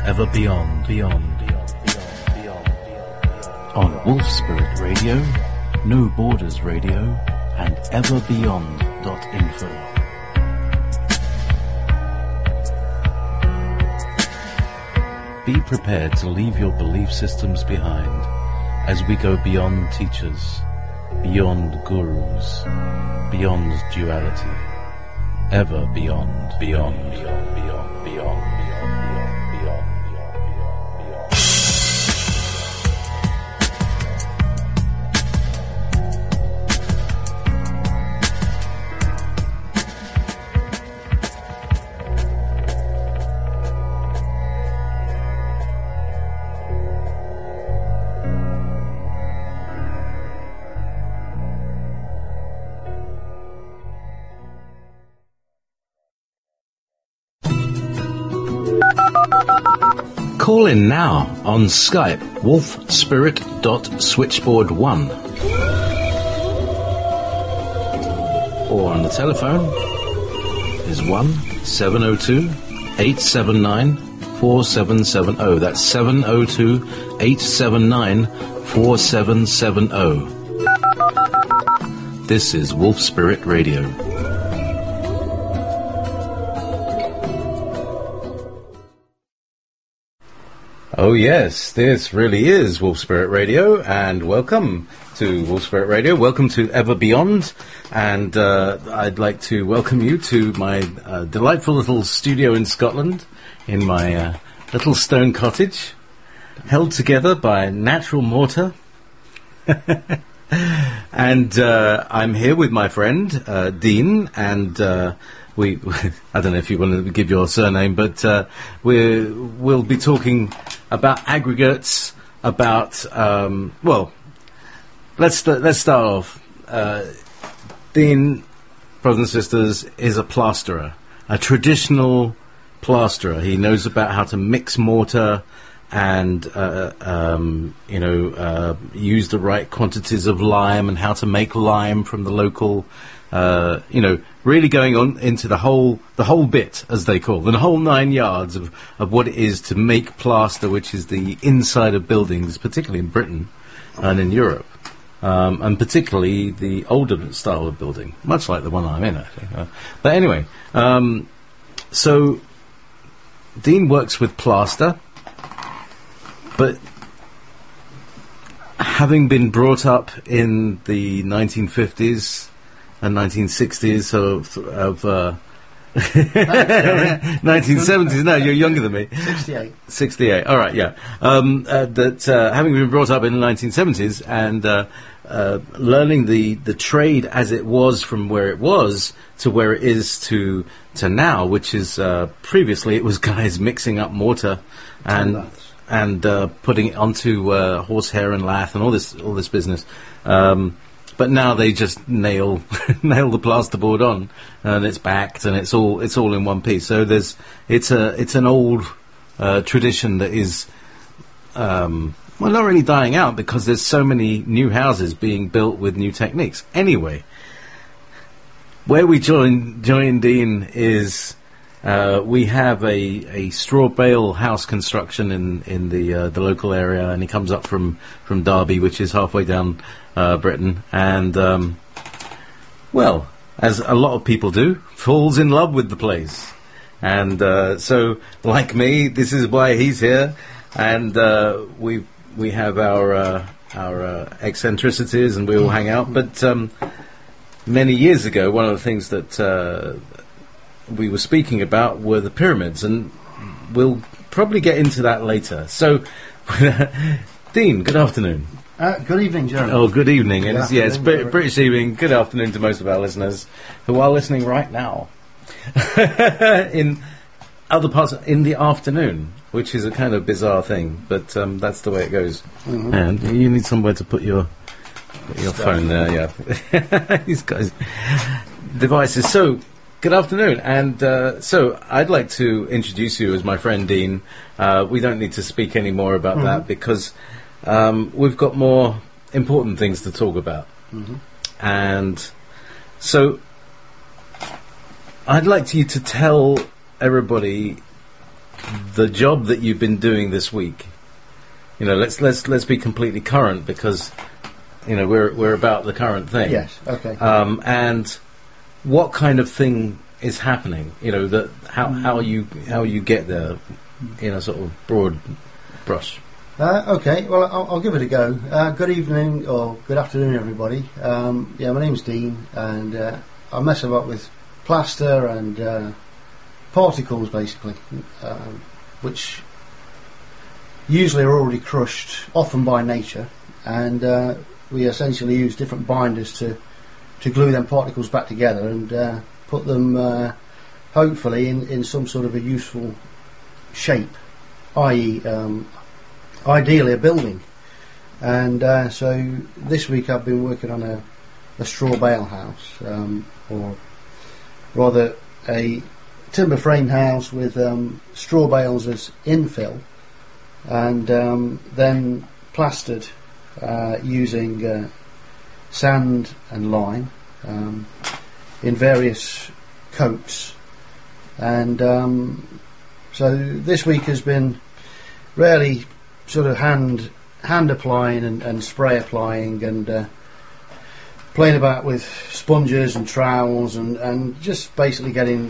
ever beyond, beyond, beyond, beyond, beyond. On Wolf Spirit Radio, No Borders Radio, and everbeyond.info. Be prepared to leave your belief systems behind as we go beyond teachers, beyond gurus, beyond duality, ever beyond, beyond, beyond, beyond, beyond, beyond, beyond, beyond, beyond. Call in now on Skype, wolfspirit.switchboard1. Or on the telephone is 1-702-879-4770. That's 702-879-4770. This is Wolf Spirit Radio. Oh yes, this really is Wolf Spirit Radio, and welcome to Wolf Spirit Radio. Welcome to Ever Beyond, and I'd like to welcome you to my delightful little studio in Scotland, in my little stone cottage, held together by natural mortar. And I'm here with my friend Dean, and I don't know if you want to give your surname, but we'll be talking about aggregates, about, let's start off. Dean, brothers and sisters, is a plasterer, a traditional plasterer. He knows about how to mix mortar and, use the right quantities of lime and how to make lime from the local, really going on into the whole bit, as they call it, the whole 9 yards of what it is to make plaster, which is the inside of buildings, particularly in Britain and in Europe, and particularly the older style of building, much like the one I'm in, actually. But anyway, so Dean works with plaster, but having been brought up in the 1950s and 1960s of 1970s. No, you're younger than me. 68. All right, yeah. Having been brought up in the 1970s and learning the trade as it was from where it was to where it is to now, which is previously it was guys mixing up mortar and putting it onto horsehair and lath and all this business. But now they just nail the plasterboard on, and it's backed, and it's all in one piece. So it's an old tradition that is not really dying out because there's so many new houses being built with new techniques. Anyway, where we join Dean is we have a straw bale house construction in the local area, and he comes up from Derby, which is halfway down Britain, and as a lot of people do, falls in love with the place. And so, like me, this is why he's here, and we have our eccentricities, and we all hang out. But many years ago, one of the things that we were speaking about were the pyramids, and we'll probably get into that later. So, Dean, good afternoon. Good evening, Jeremy. Oh, good evening. It's British evening. Good afternoon to most of our listeners who are listening right now. In other parts, in the afternoon, which is a kind of bizarre thing, but that's the way it goes. Mm-hmm. And you need somewhere to put your phone there, yeah. These guys' devices. So, good afternoon, and so I'd like to introduce you as my friend Dean. We don't need to speak any more about that because we've got more important things to talk about. Mm-hmm. And so I'd like you to tell everybody the job that you've been doing this week. Let's be completely current, because we're about the current thing. Yes. Okay. And what kind of thing is happening? How you get there in a sort of broad brush. Okay, well, I'll give it a go. Good evening or good afternoon, everybody. My name's Dean, and I mess about with plaster and particles, basically, which usually are already crushed, often by nature, and we essentially use different binders to glue them particles back together and put them, hopefully, in some sort of a useful shape, i.e. Ideally a building. And so this week I've been working on a straw bale house, or rather a timber frame house with straw bales as infill, and then plastered using sand and lime in various coats. And so this week has been really sort of hand applying and spray applying, and playing about with sponges and trowels, and just basically getting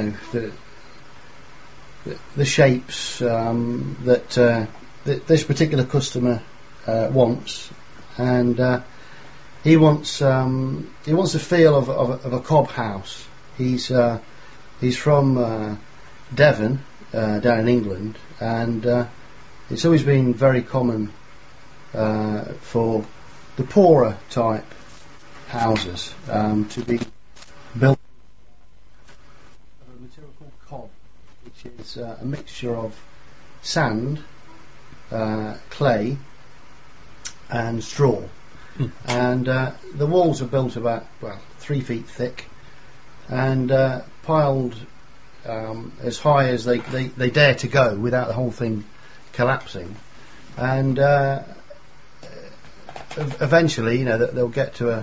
the shapes that this particular customer wants, and he wants the feel of a cob house. He's from Devon, down in England, and it's always been very common for the poorer type houses to be built of a material called cob, which is a mixture of sand, clay and straw. And the walls are built about 3 feet thick, and piled as high as they dare to go without the whole thing collapsing, and eventually, they'll get to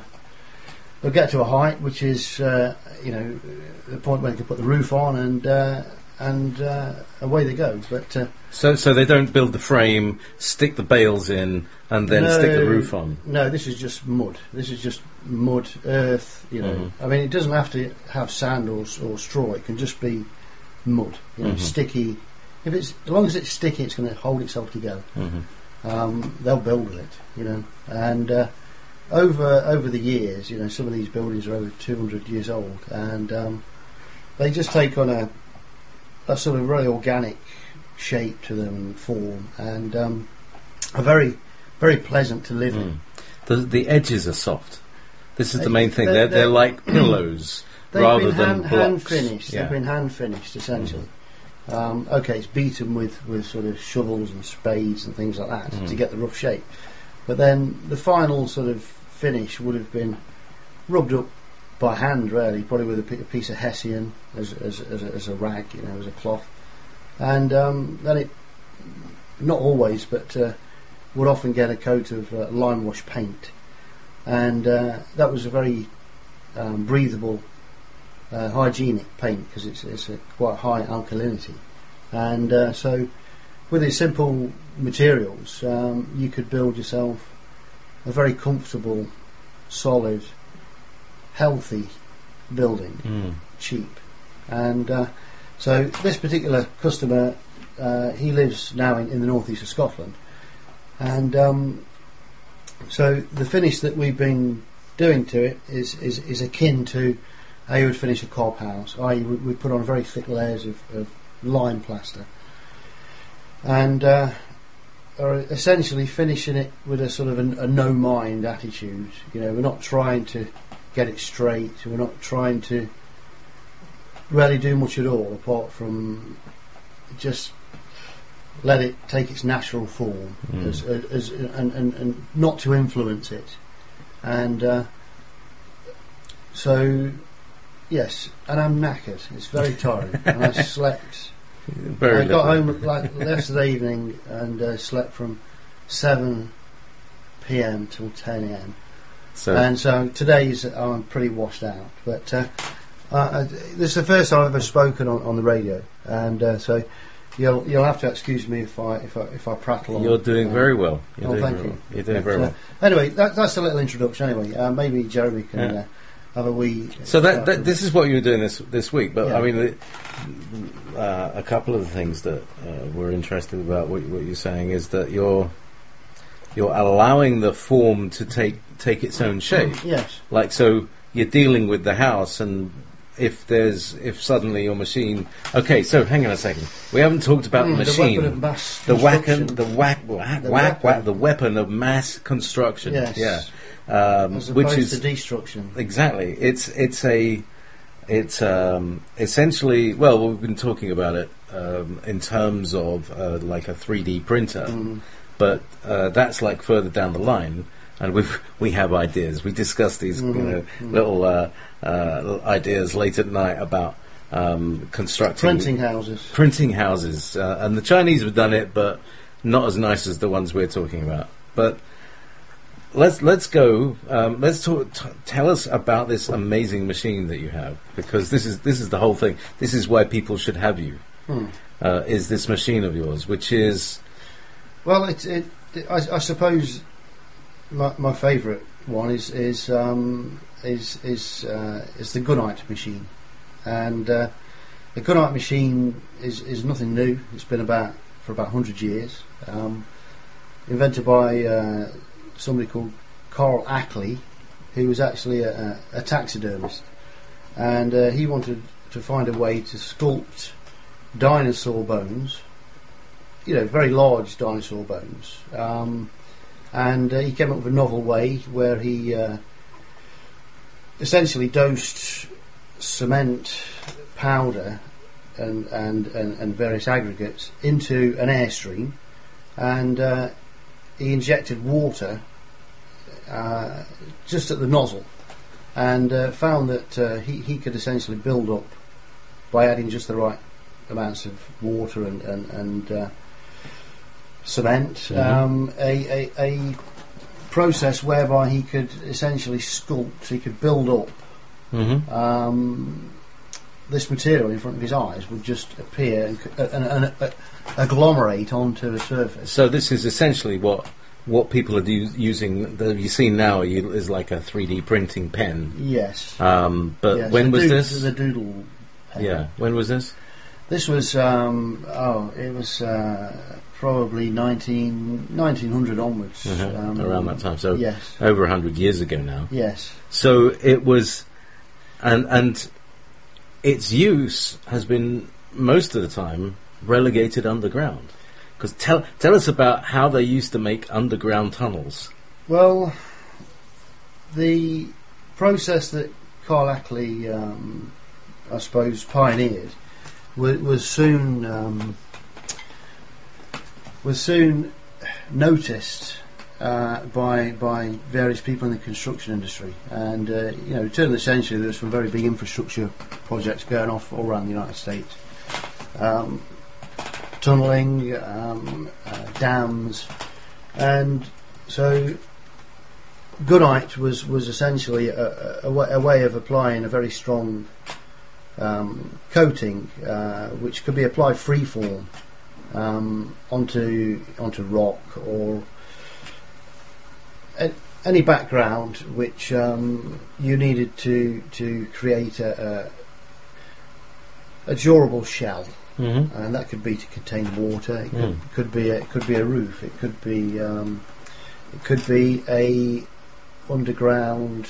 a height which is, the point where they can put the roof on, and away they go. But so they don't build the frame, stick the bales in, and then stick the roof on. No, this is just mud. This is just mud, earth. I mean, it doesn't have to have sand or straw. It can just be mud, sticky. As long as it's sticky, it's going to hold itself together. They'll build with it, and over the years, some of these buildings are over 200 years old, and they just take on a sort of really organic shape to them and form, and are very, very pleasant to live in. The edges are soft. This is the main thing. They're like pillows rather than blocks. Hand finished. Yeah. They've been hand finished, essentially. It's beaten with sort of shovels and spades and things like that to get the rough shape. But then the final sort of finish would have been rubbed up by hand, really, probably with a piece of hessian as a rag, as a cloth. And then it, not always, but would often get a coat of lime wash paint. And that was a very breathable, hygienic paint, because it's a quite high alkalinity, and so with these simple materials you could build yourself a very comfortable, solid, healthy building, cheap. And so this particular customer, he lives now in the northeast of Scotland, and so the finish that we've been doing to it is akin to how you would finish a cob house, i.e. we put on very thick layers of lime plaster, and are essentially finishing it with a sort of a no mind attitude. We're not trying to get it straight, we're not trying to really do much at all apart from just let it take its natural form, and not to influence it. And so yes, and I'm knackered. It's very tiring, and I slept. I got home yesterday evening and slept from 7 p.m. till 10 a.m. And so today's I'm pretty washed out. But this is the first time I've ever spoken on the radio, and so You'll have to excuse me if I prattle on. You're doing very well. Thank you. You're doing very well. Anyway, that's a little introduction. Anyway, maybe Jeremy can have a wee. So that this is what you were doing this week. But Yeah. I mean, a couple of the things that we're interested about what you're saying is that you're allowing the form to take its own shape. Yes. Like, so you're dealing with the house, and if suddenly your machine. Okay, so hang on a second. We haven't talked about the machine. The weapon of mass The construction. the weapon of mass construction. Yes. Yeah. As Which opposed is to destruction. exactly. It's essentially, well, we've been talking about it in terms of like a 3D printer, but that's like further down the line. And we have ideas. We discuss these little ideas late at night about constructing Printing houses. and the Chinese have done it, but not as nice as the ones we're talking about. But let's go. Let's tell us about this amazing machine that you have, because this is the whole thing. This is why people should have you. Is this machine of yours, which is well, I suppose. My favourite one is the Gunite machine, and the Gunite machine is nothing new. It's been about 100 years. Invented by somebody called Carl Ackley, who was actually a taxidermist, and he wanted to find a way to sculpt dinosaur bones, very large dinosaur bones. And he came up with a novel way where he essentially dosed cement powder and various aggregates into an airstream, and he injected water just at the nozzle, and found that he could essentially build up, by adding just the right amounts of water and cement, a process whereby he could essentially sculpt, he could build up this material in front of his eyes, would just appear and agglomerate onto the surface. so. This is essentially what people are using. That you've seen now is like a 3D printing pen. Yes. But Yes, when was this? The doodle pen. Yeah. When was this? This was it was probably 1900 onwards. Around that time. So yes. over 100 years ago now. Yes. So it was, and its use has been most of the time relegated underground. Because tell us about how they used to make underground tunnels. Well, the process that Carl Ackley, I suppose, pioneered was soon noticed by various people in the construction industry, and turn of the century there were some very big infrastructure projects going off all around the United States, tunnelling, dams, and so Gunite was essentially a way of applying a very strong coating, which could be applied freeform onto rock or any background which you needed to create a durable shell, and that could be to contain water. It could be a roof. It could be a underground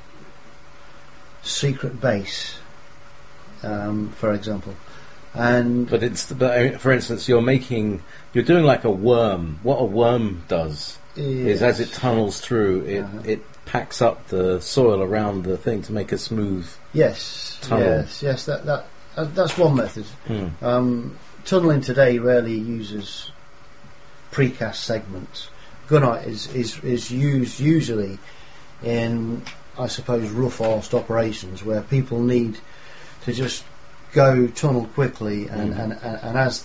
secret base, for example. But for instance, you're doing like a worm. What a worm does is, as it tunnels through, it packs up the soil around the thing to make a smooth tunnel. Yes. That's one method. Tunnelling today rarely uses precast segments. Gunite is used usually in, I suppose, rough-arsed operations where people need to just go tunnel quickly, and as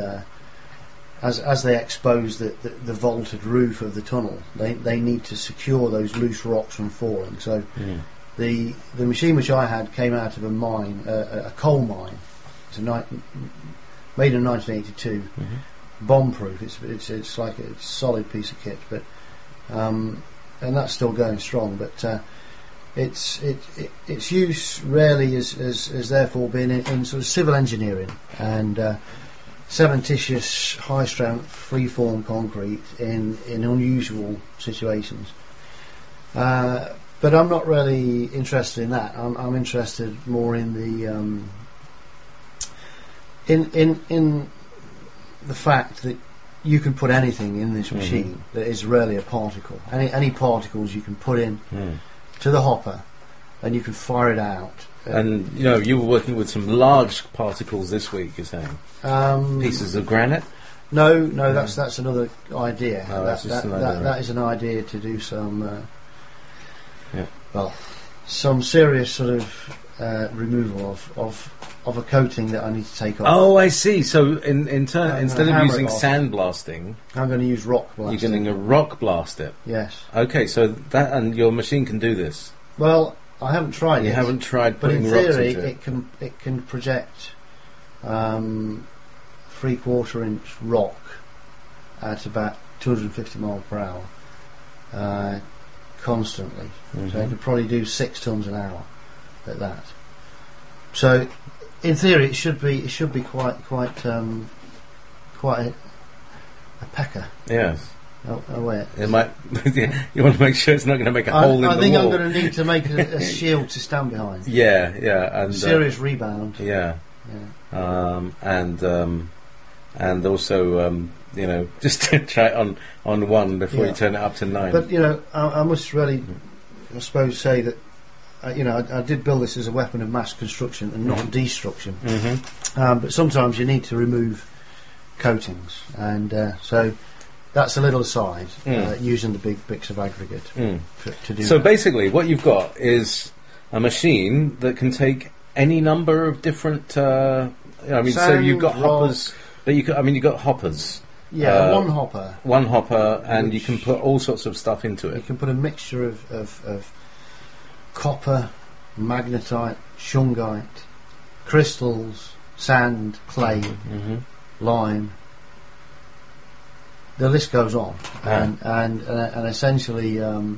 they expose the vaulted roof of the tunnel, they need to secure those loose rocks from falling. So the machine which I had came out of a mine, a coal mine. It's a made in 1982, bomb-proof. It's like a solid piece of kit, but and that's still going strong. But its use rarely is therefore been in sort of civil engineering and cementitious, high-strength, free-form concrete in unusual situations. But I'm not really interested in that. I'm interested more in the in the fact that you can put anything in this machine that is really a particle. Any particles you can put in to the hopper, and you can fire it out. And you were working with some large particles this week. You're saying pieces of granite. No, that's another idea. Oh, that is an idea to do some. Some serious sort of removal of a coating that I need to take off. Oh, I see. So instead of using sandblasting, I'm going to use rock blasting. You're going to rock blast it. Yes. Okay, so that and your machine can do this. Well, I haven't tried it. You haven't tried but putting in rocks theory, into it. it can project 3/4 inch rock at about 250 miles per hour. Constantly, so it could probably do 6 tons an hour at that. So, in theory, it should be quite a pecker. Yes. Oh wait. It might. You want to make sure it's not going to make a hole in the wall. I think I'm going to need to make a shield to stand behind. Yeah, and serious rebound. Yeah. And also. Just to try it on one before you turn it up to 9. But I must really, I suppose, say that I did build this as a weapon of mass construction and not destruction. But sometimes you need to remove coatings, and so that's a little aside. Using the big bricks of aggregate to do. So that. basically, what you've got is a machine that can take any number of different. So you've got hoppers, but you've got hoppers. Yeah, one hopper. One hopper, and you can put all sorts of stuff into it. You can put a mixture of copper, magnetite, shungite, crystals, sand, clay, lime. The list goes on, and essentially,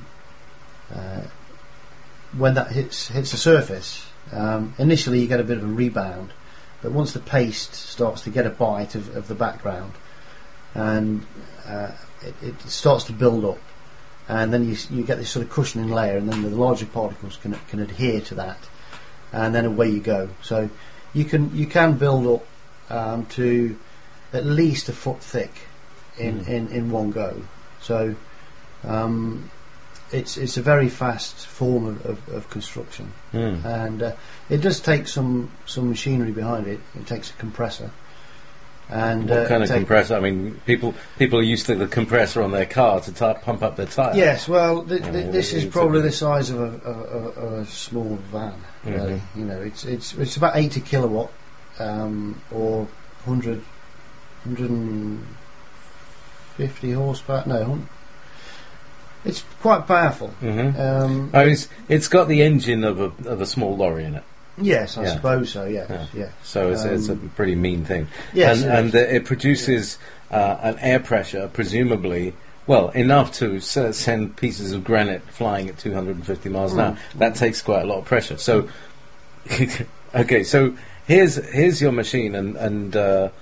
when that hits the surface, initially you get a bit of a rebound, but once the paste starts to get a bite of the background, and it starts to build up, and then you get this sort of cushioning layer, and then the larger particles can adhere to that, and then away you go. So you can build up to at least a foot thick in one go. So it's a very fast form of construction, and it does take some machinery behind it. It takes a compressor. And what kind of compressor? I mean, people are used to the compressor on their car to pump up their tyre. Yes, well, this is probably the size of a small van. Really, it's about 80 kilowatt or 150 horsepower. No, it's quite powerful. It's got the engine of a small lorry in it. Yes, I suppose so. Yes. So it's a pretty mean thing. Yes, and it produces an air pressure, presumably, enough to send pieces of granite flying at 250 miles an hour. That takes quite a lot of pressure. So, okay, so here's your machine, and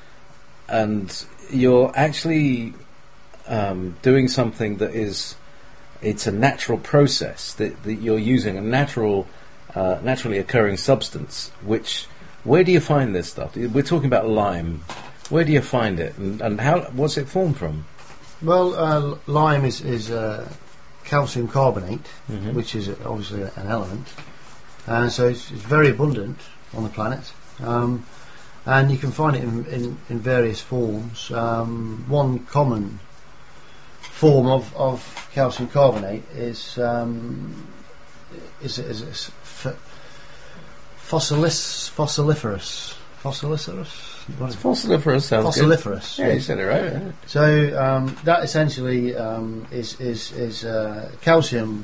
you're actually doing something that it's a natural process that you're using a naturally occurring substance. Where do you find this stuff? We're talking about lime. Where do you find it, and what's it formed from? Well, lime is calcium carbonate, which is obviously an element, and so it's very abundant on the planet, and you can find it in various forms. One common form of calcium carbonate is fossiliferous. Fossiliferous sounds fossiliferous. Good. Yeah, you said it right. Yeah. So that essentially is calcium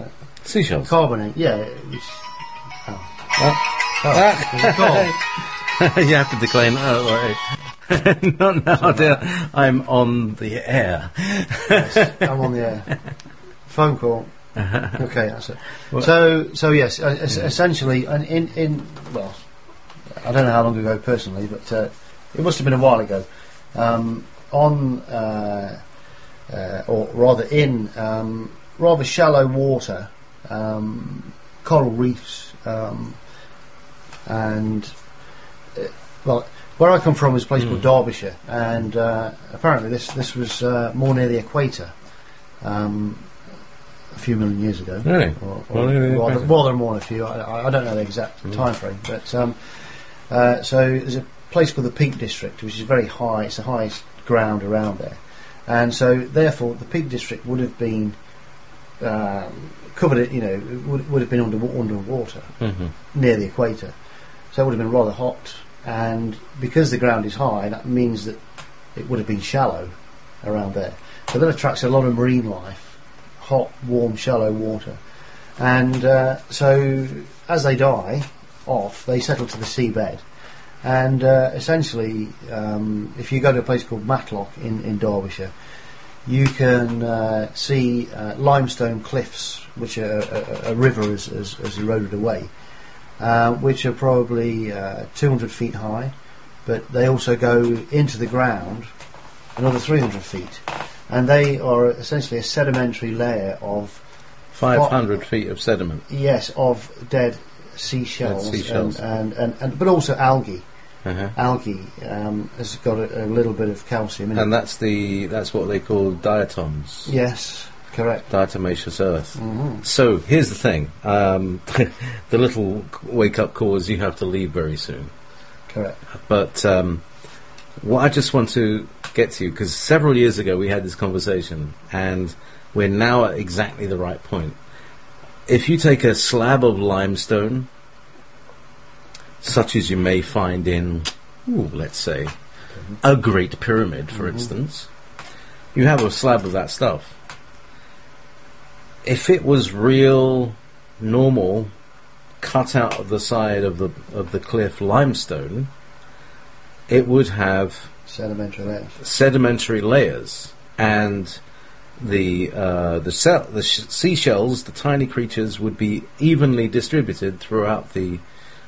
seashells carbonate. Yeah. You have to decline. Oh, right. Not now, dear. I'm on the air. Yes, I'm on the air. Phone call. Okay, that's it. Well, So yes, essentially, and well, I don't know how long ago personally, but it must have been a while ago. Or rather in rather shallow water, coral reefs, and well, where I come from is a place called Derbyshire, and apparently this was more near the equator. A few million years ago, really? or rather more than a few. I don't know the exact time frame, but so there's a place called the Peak District, which is very high. It's the highest ground around there, and so therefore the Peak District would have been covered. Would have been underwater near the equator, so it would have been rather hot. And because the ground is high, that means that it would have been shallow around there. So that attracts a lot of marine life. Hot, warm, shallow water, and so as they die off, they settle to the seabed, and essentially, if you go to a place called Matlock in Derbyshire, you can see limestone cliffs, which a river has eroded away, which are probably 200 feet high, but they also go into the ground another 300 feet. And they are essentially a sedimentary layer of 500 feet of sediment. Yes, of dead seashells, and but also algae. Algae has got a little bit of calcium in it. And that's what they call diatoms. Yes, correct. Diatomaceous earth. So here's the thing: the little wake-up call is you have to leave very soon. Correct. But what I just want to get to, because several years ago we had this conversation, and we're now at exactly the right point. If you take a slab of limestone, such as you may find in, let's say, a Great Pyramid, for instance, you have a slab of that stuff. If it was real, normal, cut out of the side of the cliff limestone, it would have sedimentary layers, and the seashells, the tiny creatures, would be evenly distributed throughout the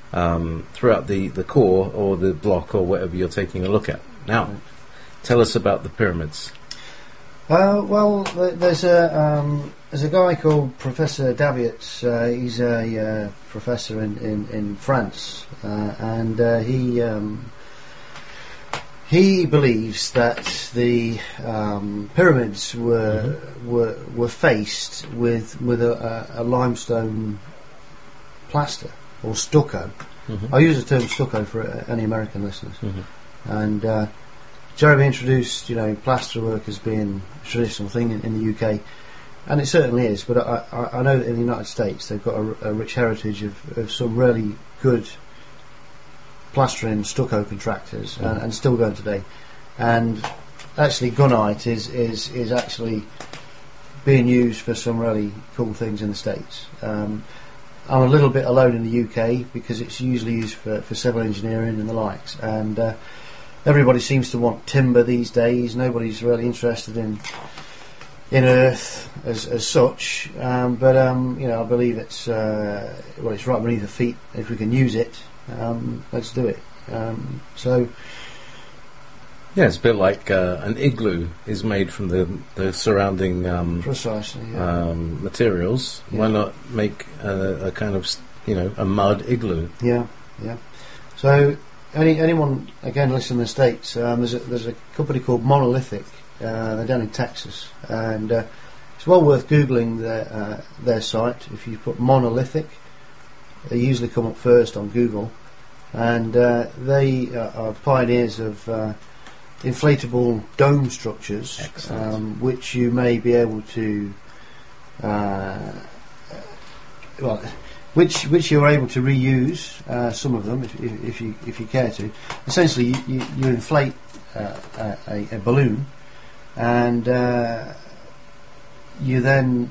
core or the block or whatever you're taking a look at. Now, tell us about the pyramids. Well, there's a guy called Professor Davietz. He's a professor in France, and he believes that the pyramids were faced with a limestone plaster or stucco. I use the term stucco for any American listeners. And Jeremy introduced, plasterwork as being a traditional thing in the UK, and it certainly is. But I know that in the United States they've got a rich heritage of some really good plastering stucco contractors, and still going today. And actually gunite is actually being used for some really cool things in the States. I'm a little bit alone in the UK because it's usually used for civil engineering and the likes, and everybody seems to want timber these days. Nobody's really interested in earth as such, but I believe it's it's right beneath the feet. If we can use it, let's do it. Yeah, it's a bit like an igloo is made from the surrounding precisely materials. Yeah. Why not make a kind of a mud igloo? Yeah. So anyone again listening in the States, there's a company called Monolithic. They're down in Texas, and it's well worth googling their site. If you put Monolithic, they usually come up first on Google, and they are pioneers of inflatable dome structures, which you may be able to which you're able to reuse, some of them if you care to. Essentially you inflate a balloon, and you then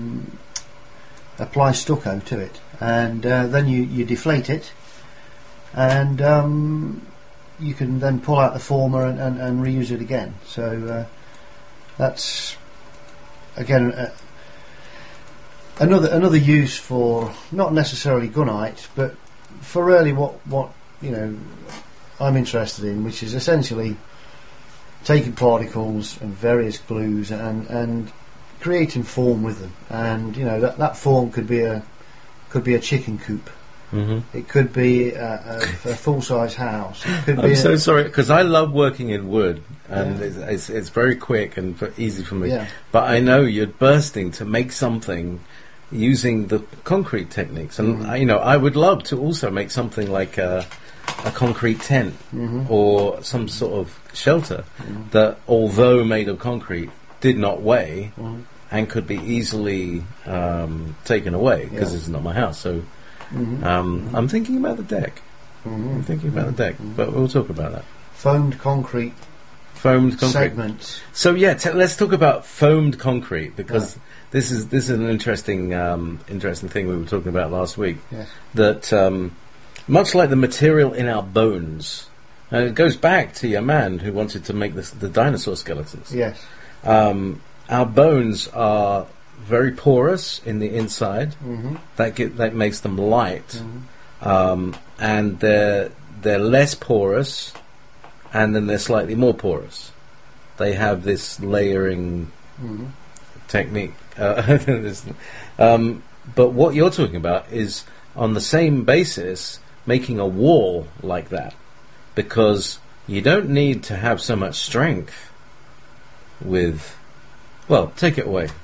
apply stucco to it, and then you deflate it, and you can then pull out the former and reuse it again. So that's again another use for not necessarily gunite, but for really what I'm interested in, which is essentially taking particles and various glues and creating form with them. And that form could be a chicken coop. Mm-hmm. It could be a full-size house. It could I'm so sorry, because I love working in wood, and it's very quick and easy for me. Yeah. But I know you're bursting to make something using the concrete techniques, and I would love to also make something like a concrete tent or some sort of shelter that, although made of concrete, did not weigh and could be easily taken away, because this is not my house. So I'm thinking about the deck. I'm thinking about the deck, but we'll talk about that. Foamed concrete segments. So let's talk about foamed concrete, because this is an interesting thing we were talking about last week. Yes. That much like the material in our bones, and it goes back to your man who wanted to make the dinosaur skeletons. Yes. Our bones are very porous in the inside. That makes them light, and they're less porous, and then they're slightly more porous. They have this layering technique. But what you're talking about is, on the same basis, making a wall like that, because you don't need to have so much strength with... Well, take it away.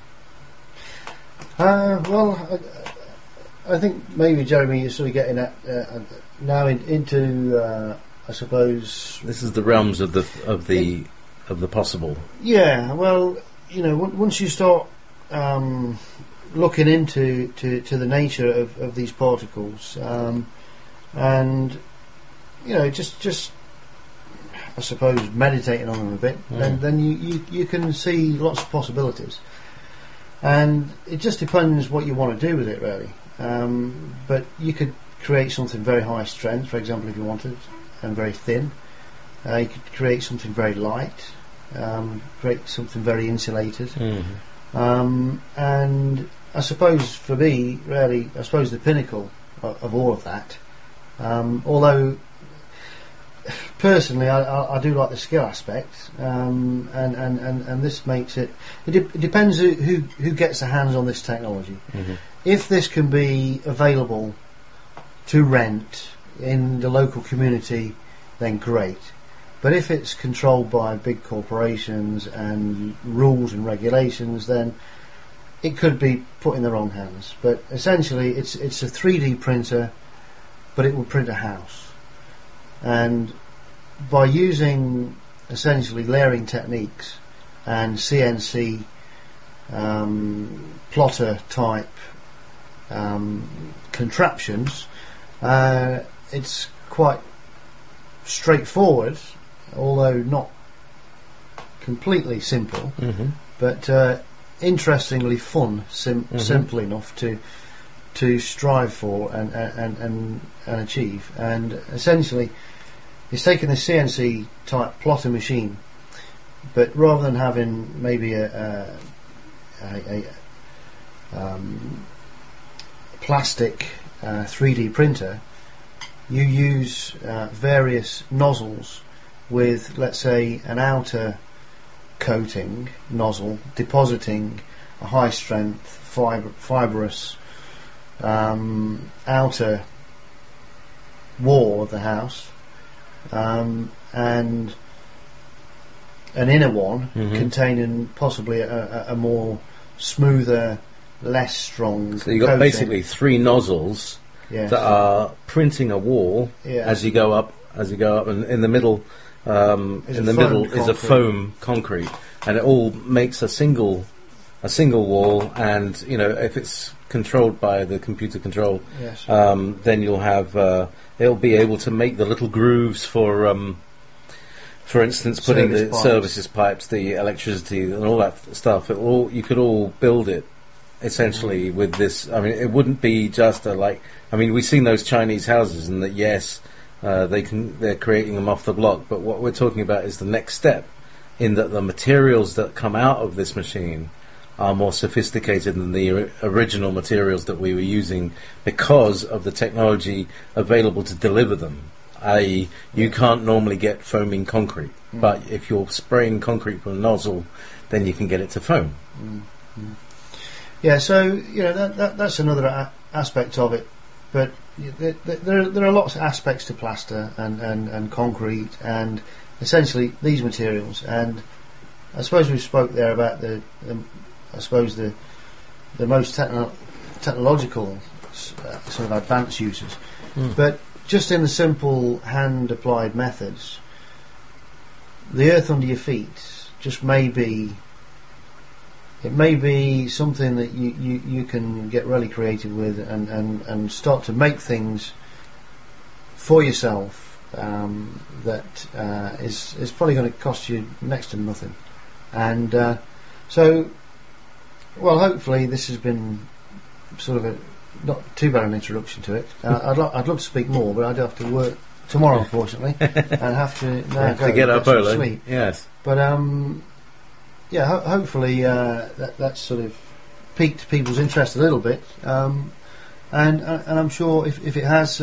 Well, I think maybe, Jeremy, you're sort of getting at now into I suppose this is the realms of the possible. Yeah, well, once you start looking into the nature of these particles, and just I suppose meditating on them a bit, then you can see lots of possibilities. And it just depends what you want to do with it, really. But you could create something very high strength, for example, if you wanted, and very thin. You could create something very light, create something very insulated. And I suppose for me, really, the pinnacle of all of that, although personally I do like the skill aspect, and this makes it depends who gets their hands on this technology. If this can be available to rent in the local community, then great. But if it's controlled by big corporations and rules and regulations, then it could be put in the wrong hands. But essentially it's a 3D printer, but it will print a house. And by using essentially layering techniques and CNC plotter type contraptions, it's quite straightforward, although not completely simple, but interestingly fun, simple enough to strive for and achieve. And essentially it's taking a CNC type plotter machine, but rather than having maybe a plastic 3D printer, you use various nozzles with, let's say, an outer coating nozzle depositing a high strength fibrous outer wall of the house, and an inner one containing possibly a more smoother, less strong. So you've got coating. Basically 3 nozzles that are printing a wall as you go up, and in the middle, is a foam concrete, and it all makes a single wall. And if it's controlled by the computer control, then you'll have it'll be able to make the little grooves for instance, putting the services pipes, the electricity, and all that stuff. You could all build it essentially with this. I mean, it wouldn't be just we've seen those Chinese houses, and that they're creating them off the block. But what we're talking about is the next step, in that the materials that come out of this machine are more sophisticated than the original materials that we were using because of the technology available to deliver them. I.e., you can't normally get foaming concrete, but if you're spraying concrete from a nozzle, then you can get it to foam. Yeah, so that's another aspect of it. But there are lots of aspects to plaster and concrete and essentially these materials. And I suppose we spoke there about the most technological sort of advanced uses. But just in the simple hand-applied methods, the earth under your feet just may be something that you can get really creative with and start to make things for yourself that is probably going to cost you next to nothing. And so, well, hopefully this has been sort of a not too bad an introduction to it. I'd love to speak more, but I'd have to work tomorrow, unfortunately, and have to now go to get up early. Sleep. Yes, but hopefully that sort of piqued people's interest a little bit, and I'm sure if it has,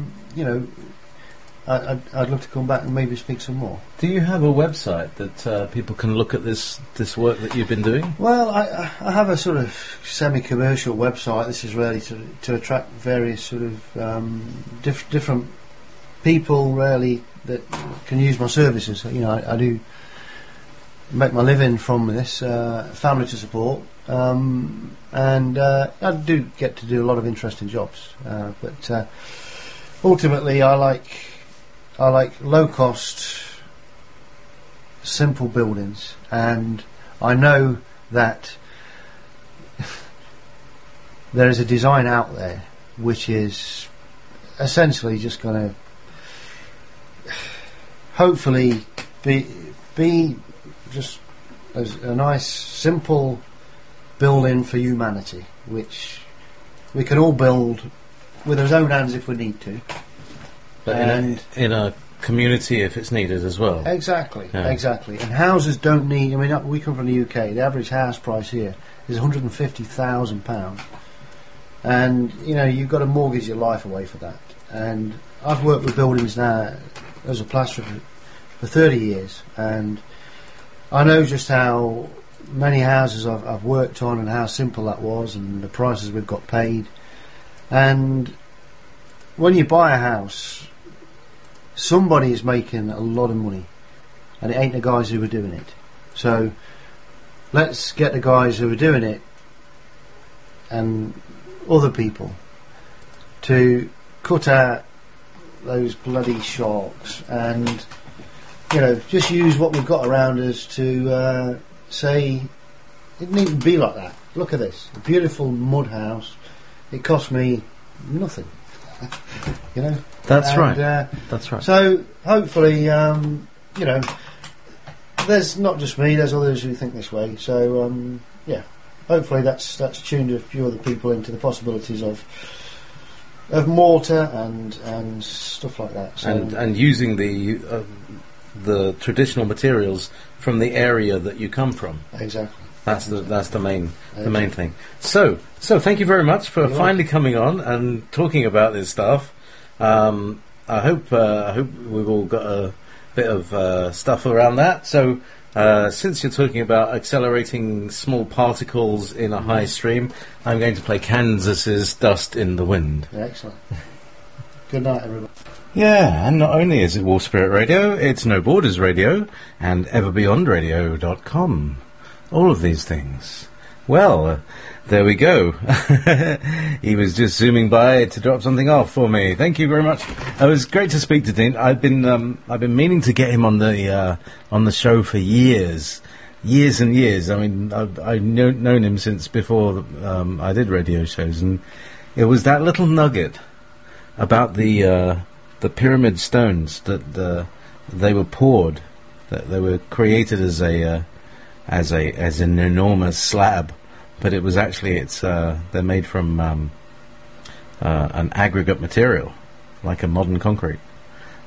I'd love to come back and maybe speak some more. Do you have a website that people can look at this work that you've been doing? Well, I have a sort of semi-commercial website. This is really to attract various sort of different people really that can use my services. I do make my living from this, family to support, and I do get to do a lot of interesting jobs. But ultimately, I like low cost, simple buildings, and I know that there is a design out there which is essentially just going to hopefully be just as a nice simple building for humanity, which we can all build with our own hands if we need to. But in a community if it's needed as well. Exactly. And houses don't need. I mean, we come from the UK. The average house price here is £150,000, and you've got to mortgage your life away for that. And I've worked with buildings now as a plasterer for 30 years, and I know just how many houses I've worked on and how simple that was, and the prices we've got paid. And when you buy a house, somebody is making a lot of money, and it ain't the guys who are doing it. So let's get the guys who are doing it and other people to cut out those bloody sharks and just use what we've got around us to say it needn't be like that. Look at this, a beautiful mud house. It cost me nothing. That's right. That's right. So hopefully, there's not just me. There's others who think this way. So hopefully that's tuned a few other people into the possibilities of mortar and stuff like that. So and using the traditional materials from the area that you come from. Exactly. That's the main thing. So thank you very much for finally coming on and talking about this stuff. I hope we've all got a bit of stuff around that. So since you're talking about accelerating small particles in a high stream, I'm going to play Kansas's "Dust in the Wind." Excellent. Good night, everybody. Yeah, and not only is it Wolf Spirit Radio, it's No Borders Radio and EverBeyondRadio.com. All of these things. Well, there we go. He was just zooming by to drop something off for me. Thank you very much. It was great to speak to Dean. I've been meaning to get him on the show for years and years. I mean, I've known him since before I did radio shows, and it was that little nugget about the pyramid stones that they were poured, that they were created as an enormous slab, but it was actually they're made from an aggregate material, like a modern concrete.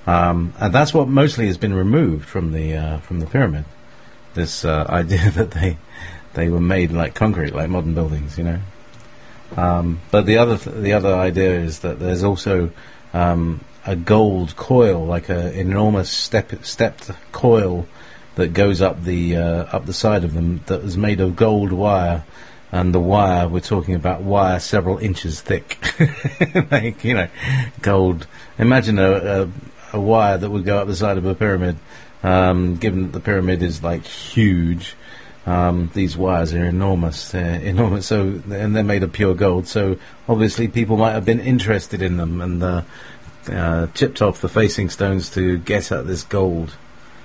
and that's what mostly has been removed from the pyramid. This idea that they were made like concrete, like modern buildings, you know. But the other idea is that there's also a gold coil, like an enormous stepped coil that goes up the side of them, that is made of gold wire, and the wire, we're talking about wire several inches thick, like, you know, gold. Imagine a wire that would go up the side of a pyramid. Given that the pyramid is like huge, these wires are enormous, enormous. So, and they're made of pure gold. So obviously, people might have been interested in them and chipped off the facing stones to get at this gold.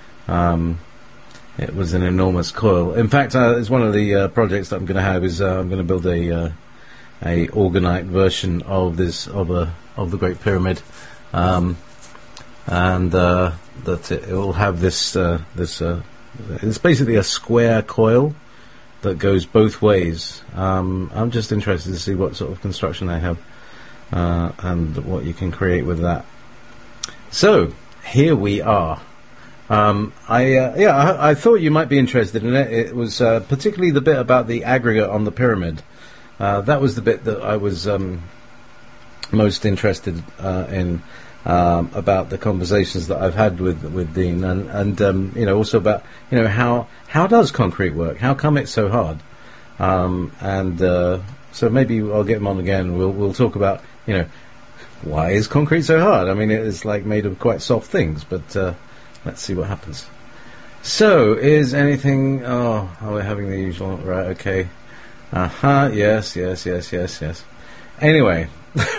It was an enormous coil. In fact, it's one of the projects that I'm going to have. Is I'm going to build a orgonite version of the Great Pyramid, and that it will have this. It's basically a square coil that goes both ways. I'm just interested to see what sort of construction they have and what you can create with that. So here we are. I thought you might be interested in it. It was particularly the bit about the aggregate on the pyramid. That was the bit that I was most interested in. About the conversations that I've had with Dean, and you know, also about, you know, how does concrete work? How come it's so hard? So maybe I'll get him on again. We'll talk about, you know, why is concrete so hard? I mean, it is like made of quite soft things, but let's see what happens. So, is anything? Oh, we're having the usual, right? Okay. Yes. Anyway.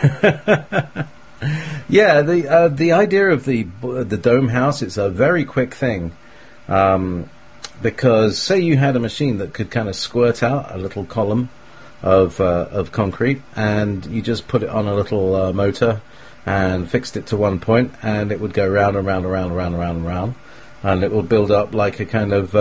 Yeah, the idea of the dome house, it's a very quick thing, because say you had a machine that could kind of squirt out a little column of concrete, and you just put it on a little motor and fixed it to one point, and it would go round and round and round and round and round and round, and it would build up like a kind of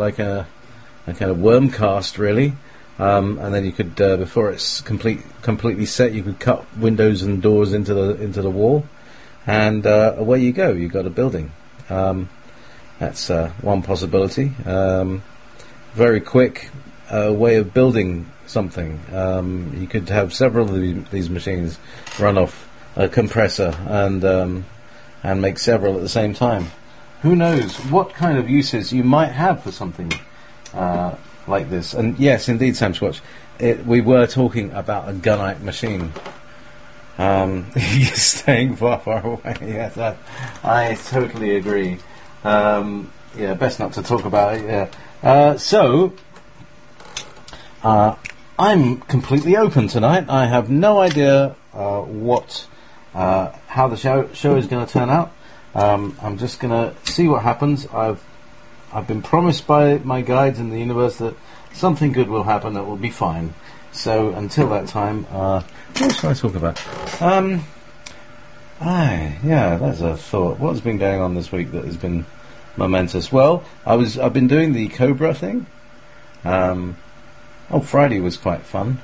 worm cast, really. And then you could, before it's completely set, you could cut windows and doors into the wall, and away you go. You've got a building. That's one possibility. Very quick way of building something. You could have several of these machines run off a compressor and make several at the same time. Who knows what kind of uses you might have for something like this. And yes, indeed, Sam Swatch, we were talking about a gunite machine. You're staying far away. Yes, I totally agree. Yeah, best not to talk about it. Yeah. So I'm completely open tonight. I have no idea how the show is going to turn out. I'm just going to see what happens. I've been promised by my guides in the universe that something good will happen, that will be fine. So until that time, what should I talk about? That's a thought. What's been going on this week that has been momentous? Well, I've been doing the Cobra thing. Friday was quite fun.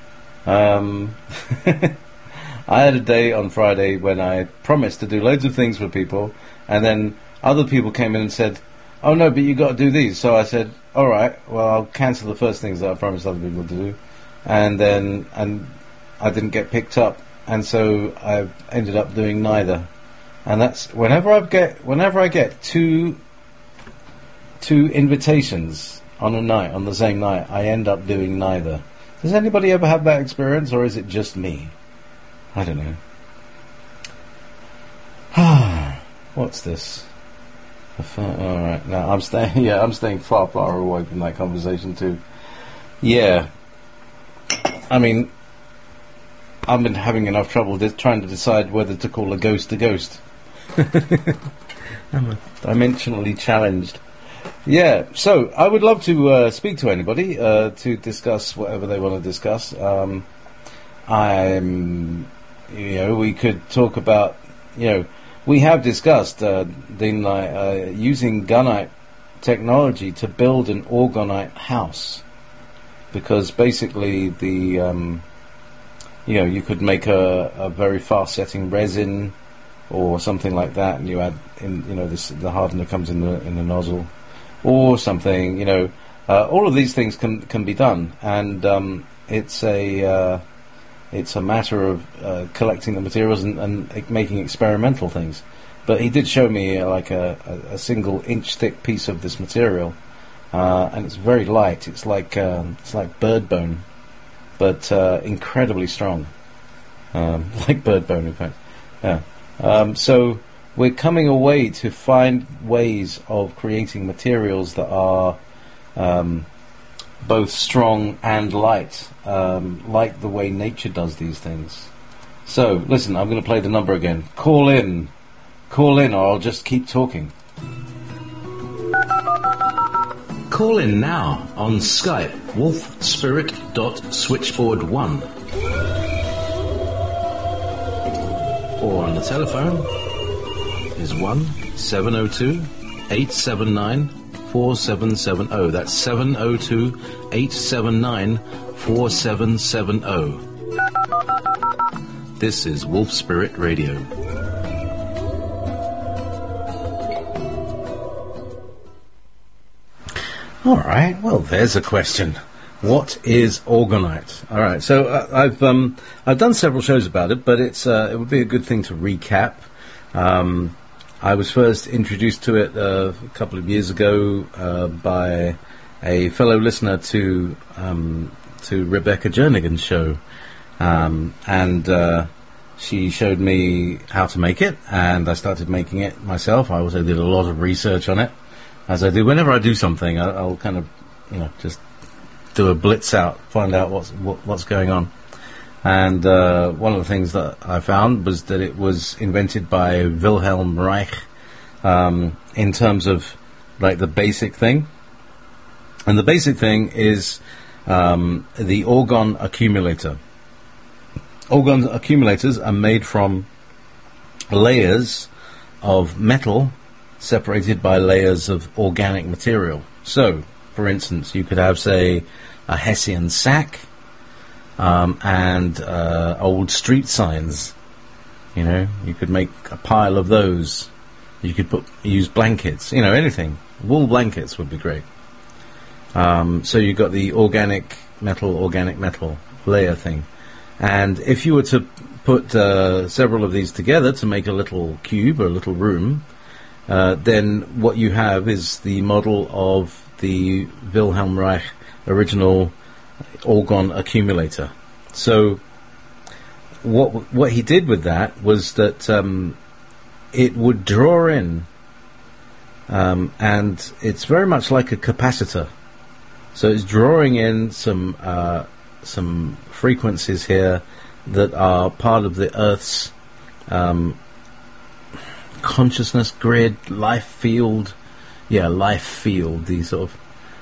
I had a day on Friday when I promised to do loads of things for people, and then other people came in and said, "Oh no, but you got to do these." So I said, "All right, well, I'll cancel the first things that I promised other people to do," and I didn't get picked up, and so I ended up doing neither. And that's whenever I get two invitations on the same night, I end up doing neither. Does anybody ever have that experience, or is it just me? I don't know. What's this? All right, now I'm staying far away from that conversation too. Yeah, I mean, I've been having enough trouble trying to decide whether to call a ghost a ghost. I'm dimensionally challenged. Yeah, so I would love to speak to anybody to discuss whatever they want to discuss. We could talk about, we have discussed, Dean and I, using gunite technology to build an orgonite house, because basically you could make a very fast-setting resin or something like that, and you add in, the hardener comes in the nozzle, or something, all of these things can be done, and it's a matter of collecting the materials and making experimental things. But he did show me like a single inch thick piece of this material, and it's very light. It's like bird bone, but incredibly strong, like bird bone, in fact. Yeah. So we're coming away to find ways of creating materials that are both strong and light, like the way nature does these things. So, listen, I'm going to play the number again. Call in, or I'll just keep talking. Call in now on Skype, wolfspirit.switchboard1. Or on the telephone is 1-702-879-4770. That's 702-879-4770. This is Wolf Spirit Radio. All right. Well, there's a question. What is orgonite? All right. So I've done several shows about it, but it would be a good thing to recap. I was first introduced to it a couple of years ago by a fellow listener to Rebecca Jernigan's show, and she showed me how to make it, and I started making it myself. I also did a lot of research on it, as I do whenever I do something. I'll kind of just do a blitz out, find out what's going on. And one of the things that I found was that it was invented by Wilhelm Reich in terms of like the basic thing. And the basic thing is the orgon accumulator. Orgon accumulators are made from layers of metal separated by layers of organic material. So, for instance, you could have, say, a Hessian sack, and old street signs. You could make a pile of those. You could use blankets. Anything. Wool blankets would be great. So you got the organic metal layer thing, and if you were to put several of these together to make a little cube or a little room, then what you have is the model of the Wilhelm Reich original orgon accumulator. So what he did with that was that it would draw in, and it's very much like a capacitor. So it's drawing in some frequencies here that are part of the Earth's consciousness grid, life field, the sort of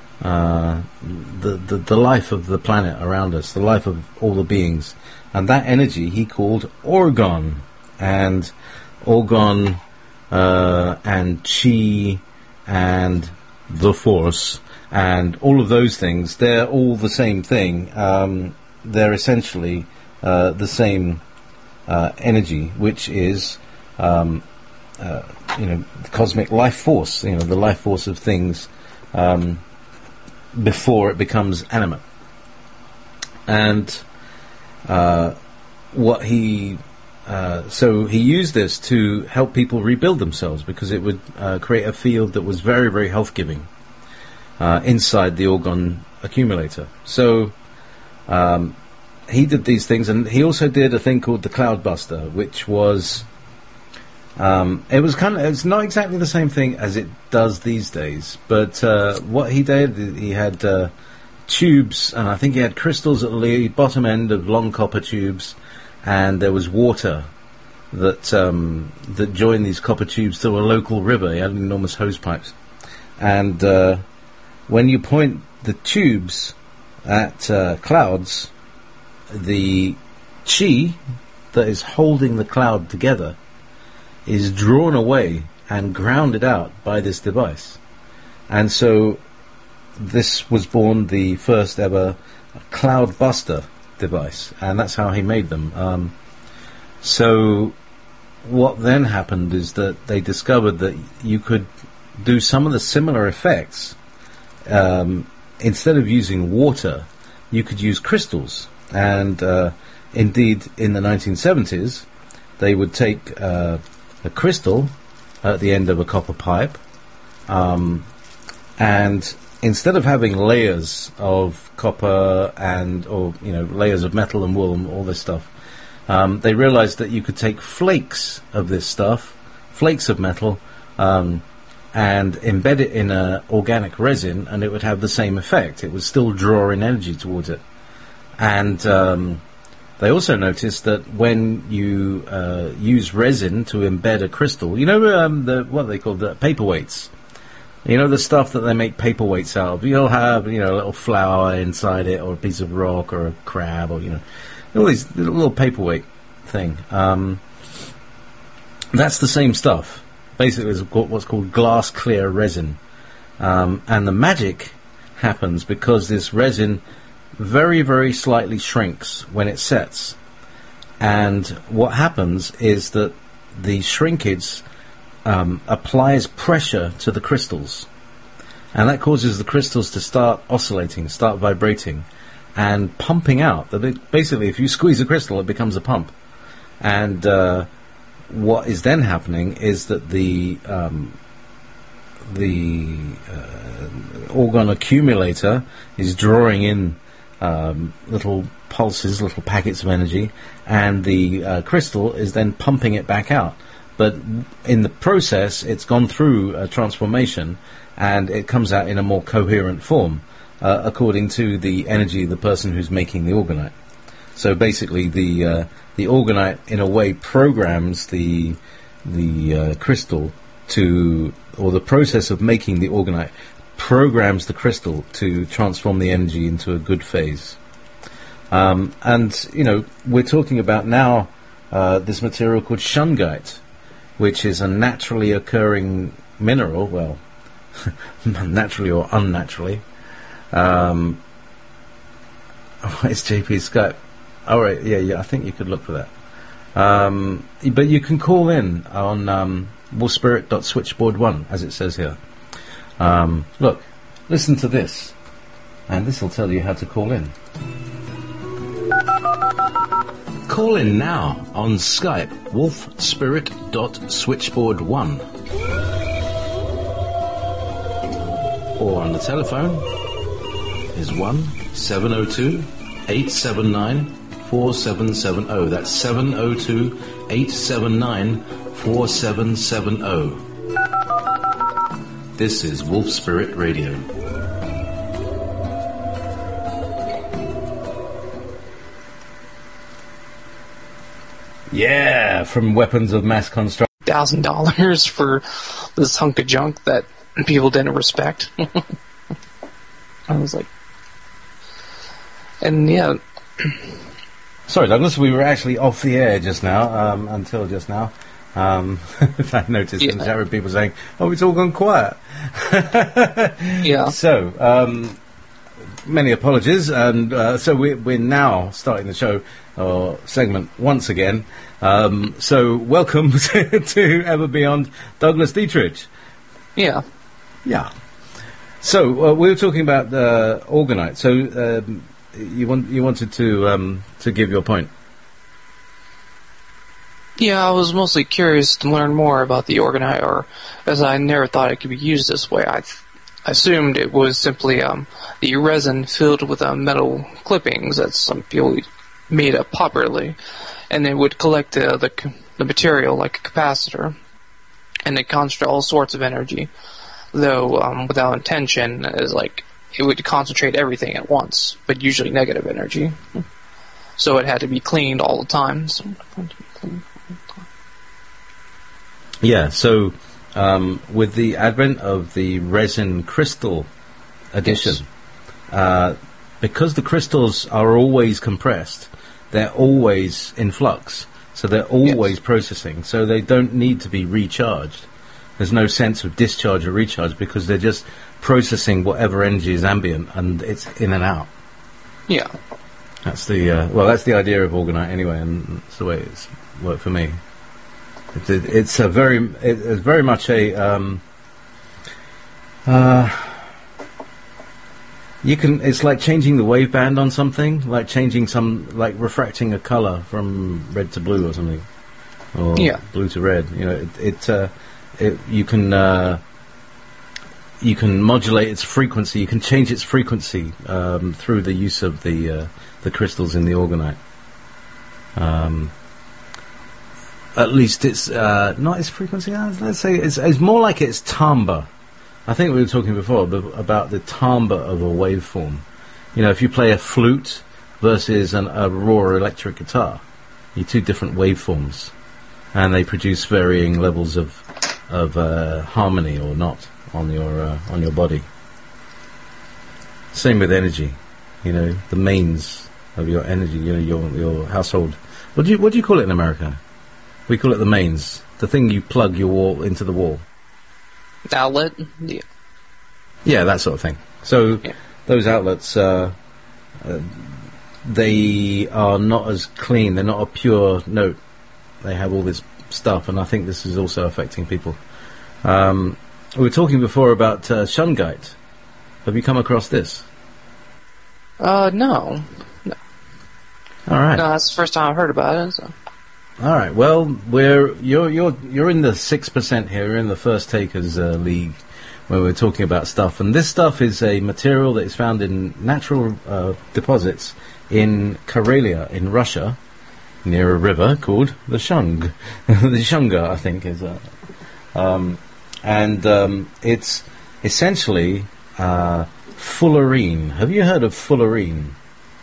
the life of the planet around us, the life of all the beings, and that energy he called orgon, and orgon and chi and the force and all of those things. They're all the same thing. They're essentially the same energy, which is the cosmic life force. The life force of things. Before it becomes animate. And so he used this to help people rebuild themselves, because it would create a field that was very, very health-giving inside the orgon accumulator. So he did these things, and he also did a thing called the Cloudbuster, which was it's not exactly the same thing as it does these days, but what he did, he had tubes, and I think he had crystals at the bottom end of long copper tubes, and there was water that joined these copper tubes to a local river. He had enormous hose pipes, and when you point the tubes at clouds, the chi that is holding the cloud together is drawn away and grounded out by this device. And so this was born the first ever Cloudbuster device, and that's how he made them. So what then happened is that they discovered that you could do some of the similar effects. Instead of using water, you could use crystals. And indeed, in the 1970s, they would take a crystal at the end of a copper pipe, and instead of having layers of copper or layers of metal and wool and all this stuff, they realized that you could take flakes of this stuff, flakes of metal, and embed it in an organic resin, and it would have the same effect. It would still draw in energy towards it. And they also noticed that when you use resin to embed a crystal, what they call the paperweights. The stuff that they make paperweights out of. You'll have, a little flower inside it, or a piece of rock, or a crab, or, all these little paperweight thing. That's the same stuff. Basically, it's what's called glass clear resin. And the magic happens because this resin very, very slightly shrinks when it sets. And what happens is that the shrinkage applies pressure to the crystals, and that causes the crystals to start oscillating, start vibrating, and pumping out. Basically, if you squeeze a crystal, it becomes a pump. And what is then happening is that the orgon accumulator is drawing in little pulses, little packets of energy, and the crystal is then pumping it back out. But in the process, it's gone through a transformation, and it comes out in a more coherent form, according to the energy of the person who's making the orgonite. So basically, the orgonite, in a way, programs the crystal or the process of making the orgonite programs the crystal to transform the energy into a good phase. And we're talking about now this material called shungite, which is a naturally occurring mineral, well, naturally or unnaturally. It's JP Skype. All right, yeah, I think you could look for that. But you can call in on wolfspirit.switchboard1, as it says here. Look, listen to this, and this will tell you how to call in. Call in now on Skype, wolfspirit.switchboard1. Or on the telephone is 1-702-879-4770. That's 702-879-4770. This is Wolf Spirit Radio. Yeah, from weapons of mass construction. $1,000 for this hunk of junk that people didn't respect. I was like, and yeah. Sorry, Douglas, we were actually off the air just now, until just now. I noticed in the chat room people saying, "Oh, it's all gone quiet." Yeah. So, many apologies, and so we're now starting the show or segment once again. So, welcome to Ever Beyond, Douglas Dietrich. Yeah. Yeah. So we were talking about orgonite. So you wanted to give your point. Yeah, I was mostly curious to learn more about the orgonite, or as I never thought it could be used this way. I assumed it was simply the resin filled with metal clippings that some people made up popularly, and it would collect the material like a capacitor, and it concentrate all sorts of energy. Though without intention, is like it would concentrate everything at once, but usually negative energy. So it had to be cleaned all the time. Yeah, so with the advent of the resin crystal addition, because the crystals are always compressed, they're always in flux, so they're always processing, so they don't need to be recharged. There's no sense of discharge or recharge because they're just processing whatever energy is ambient, and it's in and out. Yeah. That's the that's the idea of orgonite anyway, and that's the way it's worked for me. It's very much a it's like changing the waveband on something, like changing like refracting a color from red to blue or something, or blue to red. You know, you can modulate its frequency. You can change its frequency through the use of the crystals in the orgonite. At least it's not its frequency. Let's say it's more like its timbre. I think we were talking before about the timbre of a waveform. You know, if you play a flute versus a raw electric guitar, you're two different waveforms, and they produce varying levels of harmony or not on your body. Same with energy. You know, the mains of your energy. You know, your household. What do you call it in America? We call it the mains. The thing you plug your wall into the wall. Outlet? Yeah, that sort of thing. So those outlets, they are not as clean. They're not a pure note. They have all this stuff, and I think this is also affecting people. We were talking before about shungite. Have you come across this? No. All right. No, that's the first time I've heard about it. So. All right. Well, you're in the 6% here. You're in the first takers league, where we're talking about stuff. And this stuff is a material that is found in natural deposits in Karelia in Russia, near a river called the Shung, the Shunga, I think is. It's essentially fullerene. Have you heard of fullerene?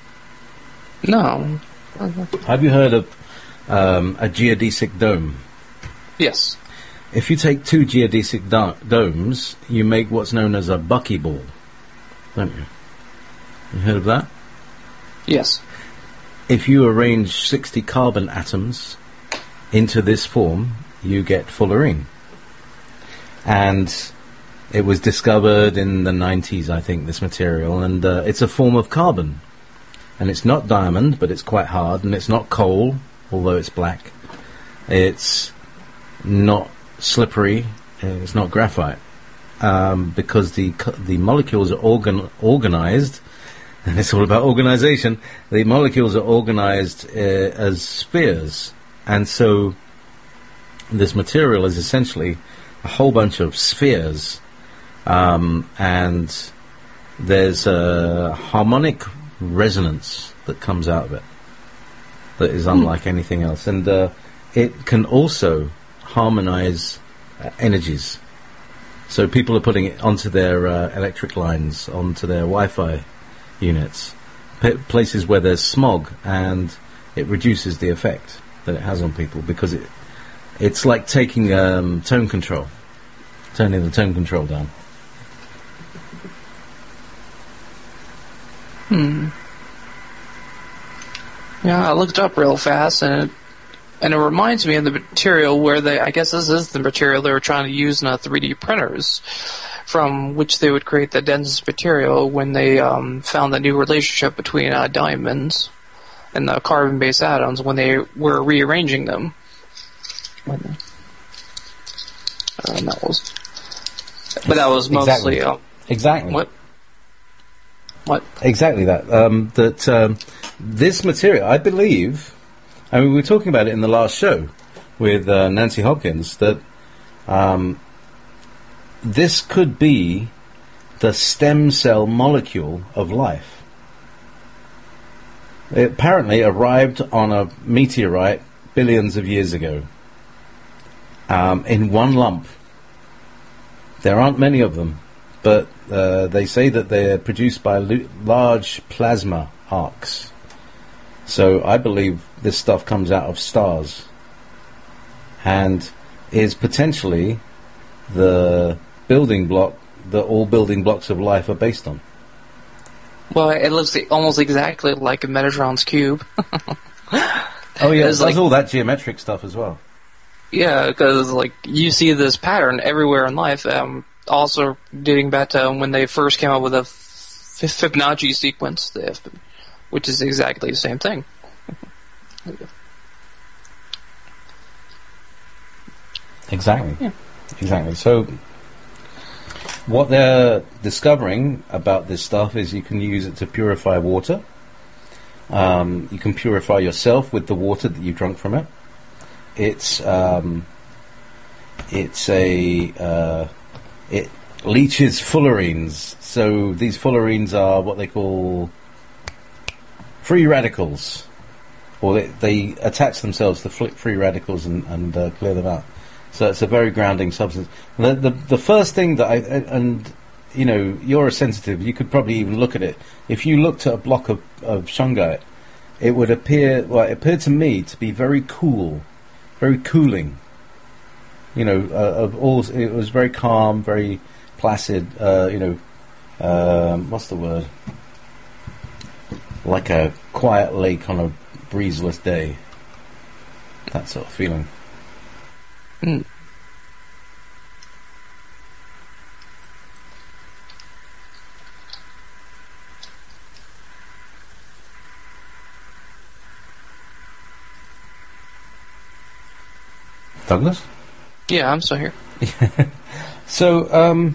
No. Have you heard of a geodesic dome? Yes. If you take two geodesic domes, you make what's known as a buckyball, don't you? You heard of that? Yes. If you arrange 60 carbon atoms into this form, you get fullerene. And it was discovered in the 90s, I think, this material, and it's a form of carbon. And it's not diamond, but it's quite hard, and it's not coal, although it's black. It's not slippery, it's not graphite, because the molecules are organized, and it's all about organization. The molecules are organized as spheres, and so this material is essentially a whole bunch of spheres, and there's a harmonic resonance that comes out of it that is unlike anything else, and it can also harmonize energies. So people are putting it onto their electric lines, onto their Wi-Fi units, places where there's smog, and it reduces the effect that it has on people, because it's like taking tone control, turning the tone control down. Yeah, I looked up real fast, and it reminds me of the material where I guess this is the material they were trying to use in 3D printers, from which they would create the densest material when they found the new relationship between diamonds and the carbon-based atoms when they were rearranging them. But that was mostly exactly. What? Exactly that. This material, I believe, we were talking about it in the last show with Nancy Hopkins, that this could be the stem cell molecule of life. It apparently arrived on a meteorite billions of years ago, in one lump. There aren't many of them, but they say that they're produced by large plasma arcs. So I believe this stuff comes out of stars and is potentially the building block that all building blocks of life are based on. Well, it looks almost exactly like a Metatron's cube. Oh yeah, there's all that geometric stuff as well. Yeah, because you see this pattern everywhere in life. Also dating back to when they first came up with a Fibonacci sequence, which is exactly the same thing. Exactly. Yeah. Exactly. So, what they're discovering about this stuff is you can use it to purify water. You can purify yourself with the water that you drunk from it. It leaches fullerenes. So these fullerenes are what they call free radicals, or they attach themselves to free radicals and clear them out. So it's a very grounding substance. The first thing that you're a sensitive, you could probably even look at it. If you looked at a block of shungite, it would appear, it appeared to me to be very cool, very cooling. It was very calm, very placid, what's the word? Like a quiet lake on a breezeless day. That sort of feeling. Mm. Douglas? Yeah, I'm still here. So,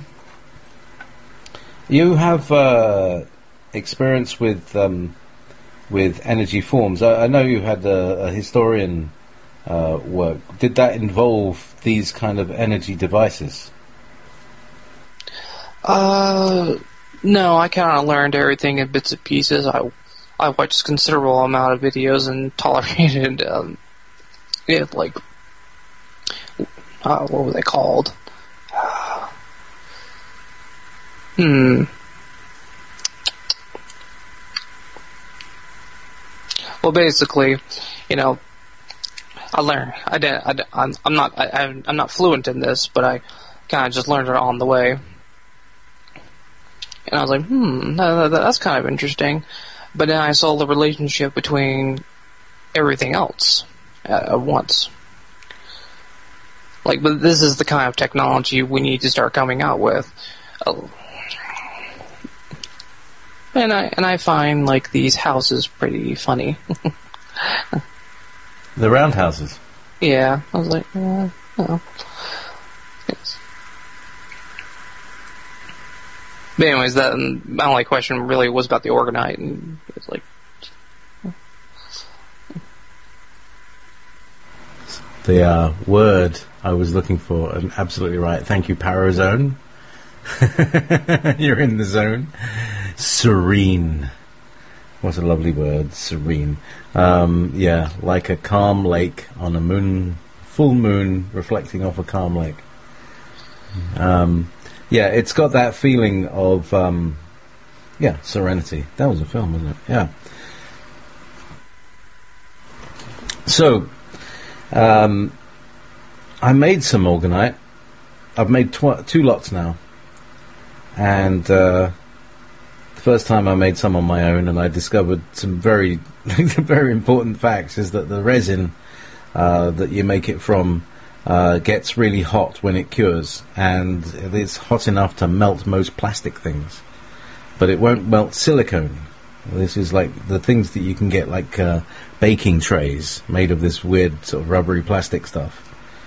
you have experience with energy forms. I know you had a historian work. Did that involve these kind of energy devices? No, I kind of learned everything in bits and pieces. I watched a considerable amount of videos and tolerated, what were they called? Well, basically, I learned. I'm not fluent in this, but I kind of just learned it on the way. And I was like, that's kind of interesting. But then I saw the relationship between everything else at once. But this is the kind of technology we need to start coming out with. And I find these houses pretty funny. The roundhouses. Yeah, I was like, oh. Yes. But anyways, my only question really was about the orgonite, and it's like. The word I was looking for, and absolutely right. Thank you, Parozone. You're in the zone. Serene. What a lovely word, serene. Like a calm lake on a full moon reflecting off a calm lake. It's got that feeling of, serenity. That was a film, wasn't it? Yeah. So, I made some orgonite. I've made 2 lots now. And the first time I made some on my own, and I discovered some very, very important facts, is that the resin that you make it from gets really hot when it cures, and it's hot enough to melt most plastic things, but it won't melt silicone. This is like the things that you can get, like baking trays made of this weird sort of rubbery plastic stuff.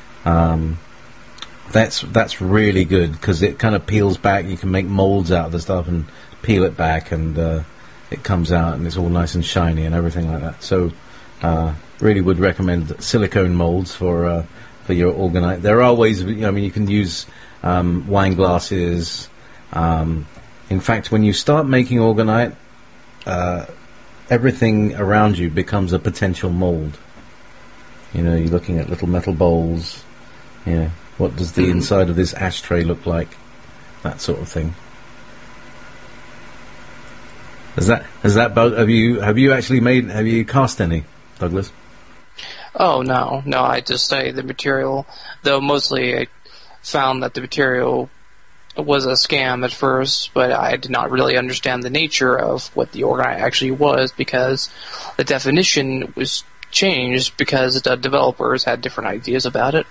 That's really good because it kind of peels back. You can make molds out of the stuff and peel it back, and it comes out and it's all nice and shiny and everything like that. So, really would recommend silicone molds for your orgonite. There are ways. You can use wine glasses. In fact, when you start making orgonite, everything around you becomes a potential mold. You're looking at little metal bowls. What does the inside of this ashtray look like? That sort of thing. Have you cast any, Douglas? Oh, no, I just studied the material, though mostly I found that the material was a scam at first, but I did not really understand the nature of what the orgonite actually was, because the definition was changed because the developers had different ideas about it.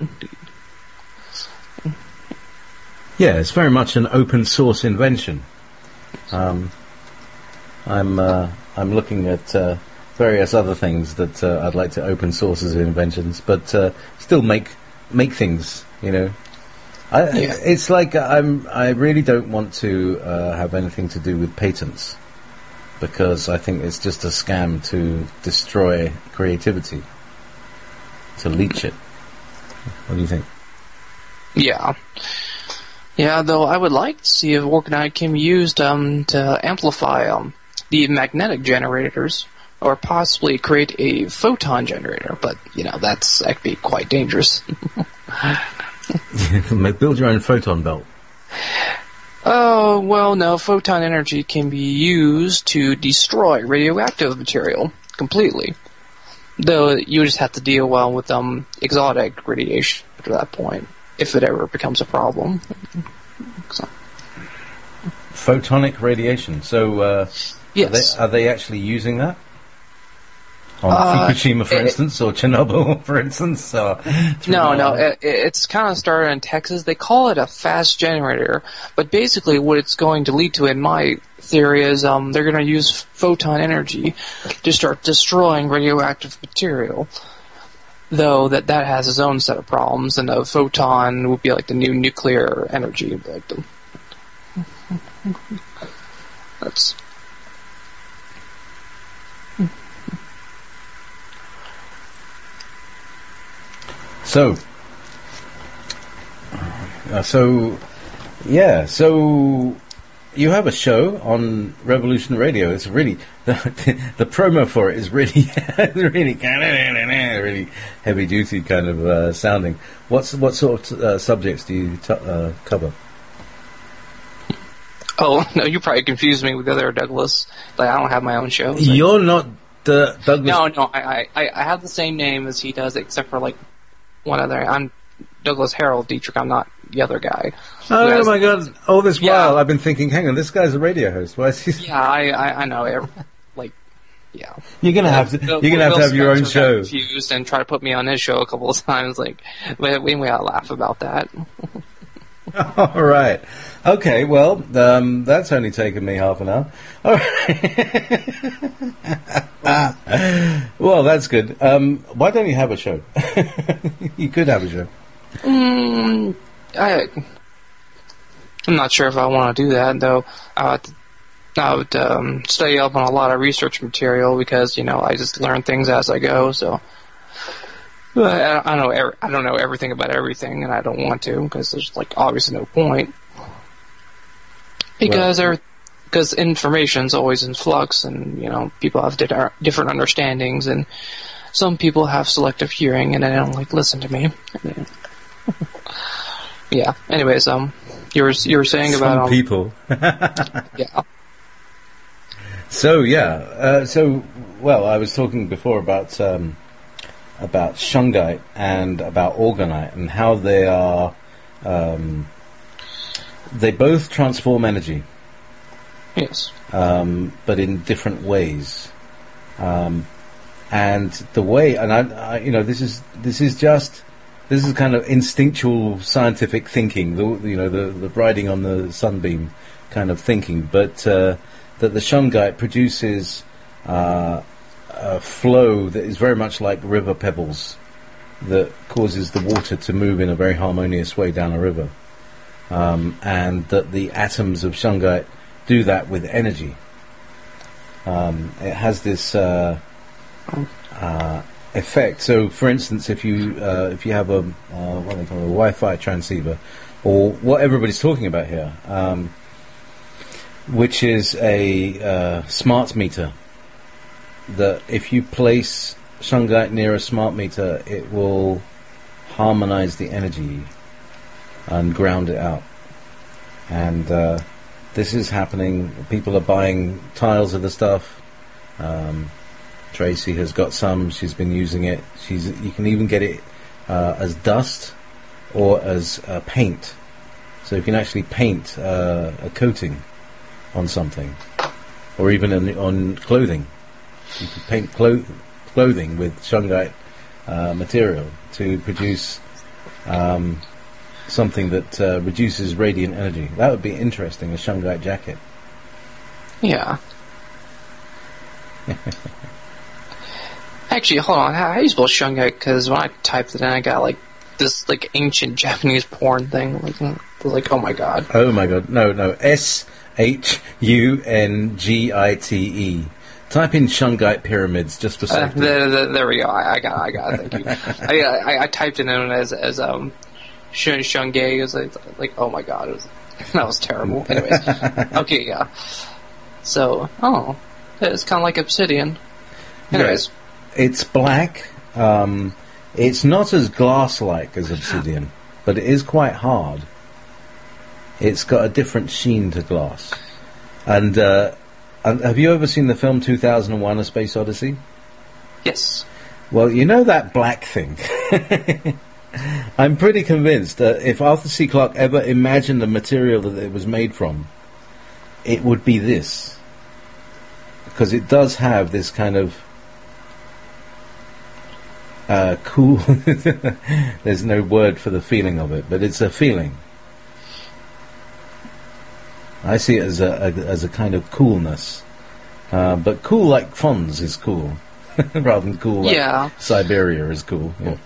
Yeah, it's very much an open source invention. I'm looking at various other things that I'd like to open source as inventions, but still make make things. It's like I really don't want to have anything to do with patents, because I think it's just a scam to destroy creativity, to leech it. What do you think? Yeah. Yeah, though I would like to see if orgonite can be used to amplify the magnetic generators, or possibly create a photon generator, but, that could be quite dangerous. Build your own photon belt. Oh, well, no, photon energy can be used to destroy radioactive material completely. Though you just have to deal well with exotic radiation after that point, if it ever becomes a problem. So. Photonic radiation. So, yes. Are they actually using that? On Fukushima, for instance, or Chernobyl, for instance? No. It's kind of started in Texas. They call it a fast generator, but basically what it's going to lead to, in my theory, is they're going to use photon energy to start destroying radioactive material. Though that has its own set of problems, and a photon would be like the new nuclear energy. That's... So you have a show on Revolution Radio. It's really the promo for it is really really heavy duty kind of sounding. What sort of subjects do you cover? Oh no, you probably confused me with the other Douglas. Like, I don't have my own show. So. You're not the Douglas. No, I have the same name as he does, except for like one other. I'm Douglas Harold Dietrich. I'm not the other guy. Oh my God! All this while I've been thinking, hang on, this guy's a radio host. Why is he? Yeah, I know. Yeah. You're gonna have to have your own show. Confused and try to put me on his show a couple of times. We gotta laugh about that. All right. Okay. Well, that's only taken me half an hour. All right. Well, that's good. Why don't you have a show? You could have a show. I'm not sure if I want to do that, though. I would study up on a lot of research material, because I just learn things as I go. So I don't know everything about everything, and I don't want to, because there's obviously no point. Because information's always in flux, and people have different understandings, and some people have selective hearing, and they don't listen to me. Yeah. Anyways, you were saying some about people. Yeah. So I was talking before about shungite and about orgonite, and how they are. They both transform energy. Yes. But in different ways. And the way, and I this is kind of instinctual scientific thinking, the riding on the sunbeam kind of thinking, but that the shungite produces a flow that is very much like river pebbles, that causes the water to move in a very harmonious way down a river, and that the atoms of shungite do that with energy. It has this effect. So, for instance, if you have a what they call a Wi-Fi transceiver, or what everybody's talking about here, which is a smart meter, that if you place shungite near a smart meter, it will harmonize the energy and ground it out. And this is happening. People are buying tiles of the stuff. Tracy has got some. She's been using it. You can even get it as dust or as paint. So you can actually paint a coating on something, or even on clothing. You can paint clothing with shungite material to produce something that reduces radiant energy. That would be interesting, a shungite jacket. Yeah. Actually, hold on. How do you spell shungite? Because when I typed it in, I got this like ancient Japanese porn thing. Like, oh my god. Oh my god. No. SHUNGITE. Type in Shungite pyramids just for safety. There we go. I got it. Thank you. I typed it in as Shungay. It was like, oh my god, that was terrible. Anyways, okay, yeah. So, it's kind of like obsidian. Anyways, yeah, it's black. It's not as glass-like as obsidian, but it is quite hard. It's got a different sheen to glass. And have you ever seen the film 2001: A Space Odyssey? Yes. Well, you know that black thing. I'm pretty convinced that if Arthur C. Clarke ever imagined the material that it was made from, it would be this. Because it does have this kind of cool... There's no word for the feeling of it, but it's a feeling. I see it as a kind of coolness. But cool like Fonz is cool. Rather than cool like Siberia is cool. Yeah.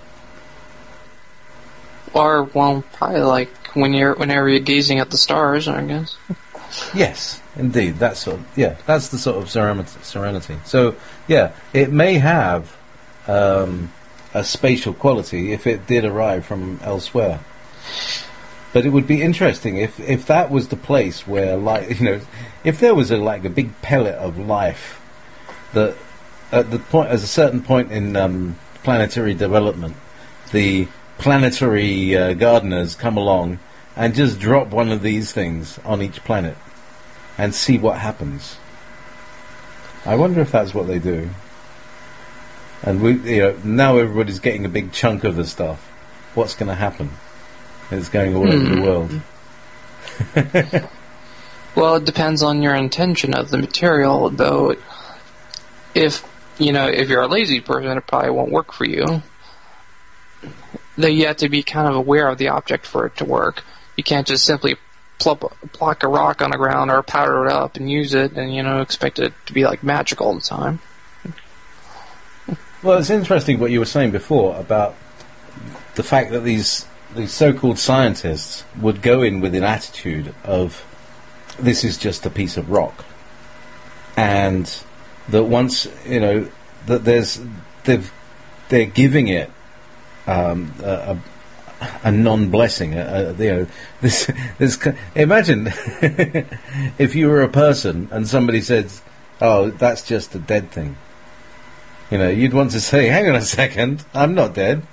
Or, well, probably like whenever you're gazing at the stars, I guess. Yes, indeed. That's the sort of serenity. So, yeah, it may have a spatial quality if it did arrive from elsewhere. But it would be interesting if that was the place where, like, if there was a big pellet of life that at a certain point in planetary development, the planetary gardeners come along and just drop one of these things on each planet and see what happens. I wonder if that's what they do. And now everybody's getting a big chunk of the stuff. What's going to happen? It's going all over the world. Well, it depends on your intention of the material, though. If you're a lazy person, it probably won't work for you. Though you have to be kind of aware of the object for it to work. You can't just simply plop a rock on the ground or powder it up and use it and, expect it to be like magic all the time. Well, it's interesting what you were saying before about the fact that these so-called scientists would go in with an attitude of this is just a piece of rock, and that once that they're giving it a non-blessing. Imagine if you were a person and somebody said, "Oh, that's just a dead thing." You'd want to say, "Hang on a second, I'm not dead."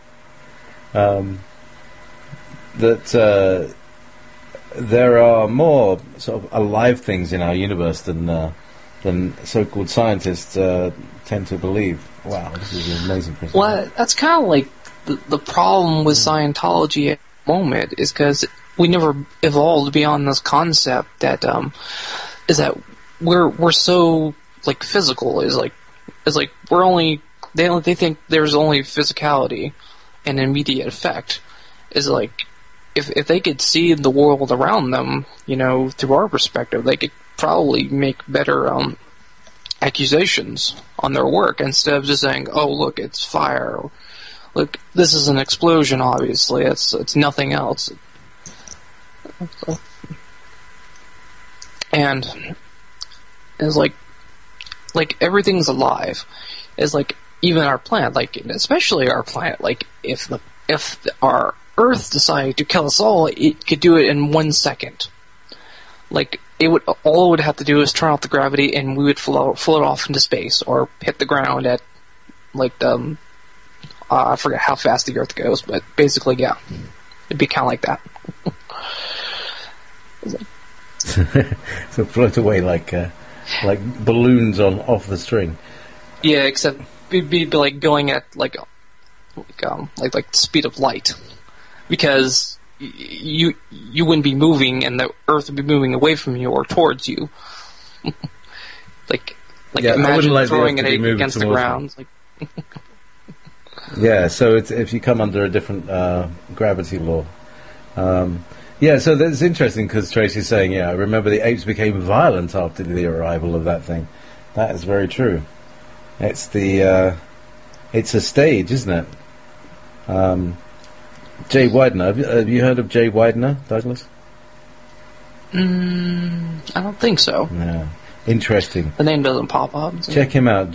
That there are more sort of alive things in our universe than so-called scientists tend to believe. Wow, this is an amazing presentation. Well, that's kind of like the problem with Scientology at the moment, is because we never evolved beyond this concept that is that we're so like physical. Is like we're only they think there's only physicality and immediate effect. Is like if they could see the world around them, through our perspective, they could probably make better accusations on their work instead of just saying, "Oh, look, it's fire. Or, look, this is an explosion. Obviously, it's nothing else." And it's like everything's alive. It's like even our planet, especially our planet. Like if our Earth decided to kill us all, it could do it in 1 second. All it would have to do is turn off the gravity, and we would float off into space or hit the ground at I forget how fast the Earth goes, but basically, yeah, it'd be kind of like that. So float away like balloons off the string. Yeah, except it'd be like going at like the speed of light, because you wouldn't be moving and the Earth would be moving away from you or towards you. Imagine throwing an egg against the ground. Yeah, so if you come under a different gravity law. So that's interesting because Tracy's saying, I remember the apes became violent after the arrival of that thing. That is very true. It's a stage, isn't it? Jay Widener. Have you heard of Jay Widener, Douglas? I don't think so. No. Interesting. The name doesn't pop up. So. Check him out.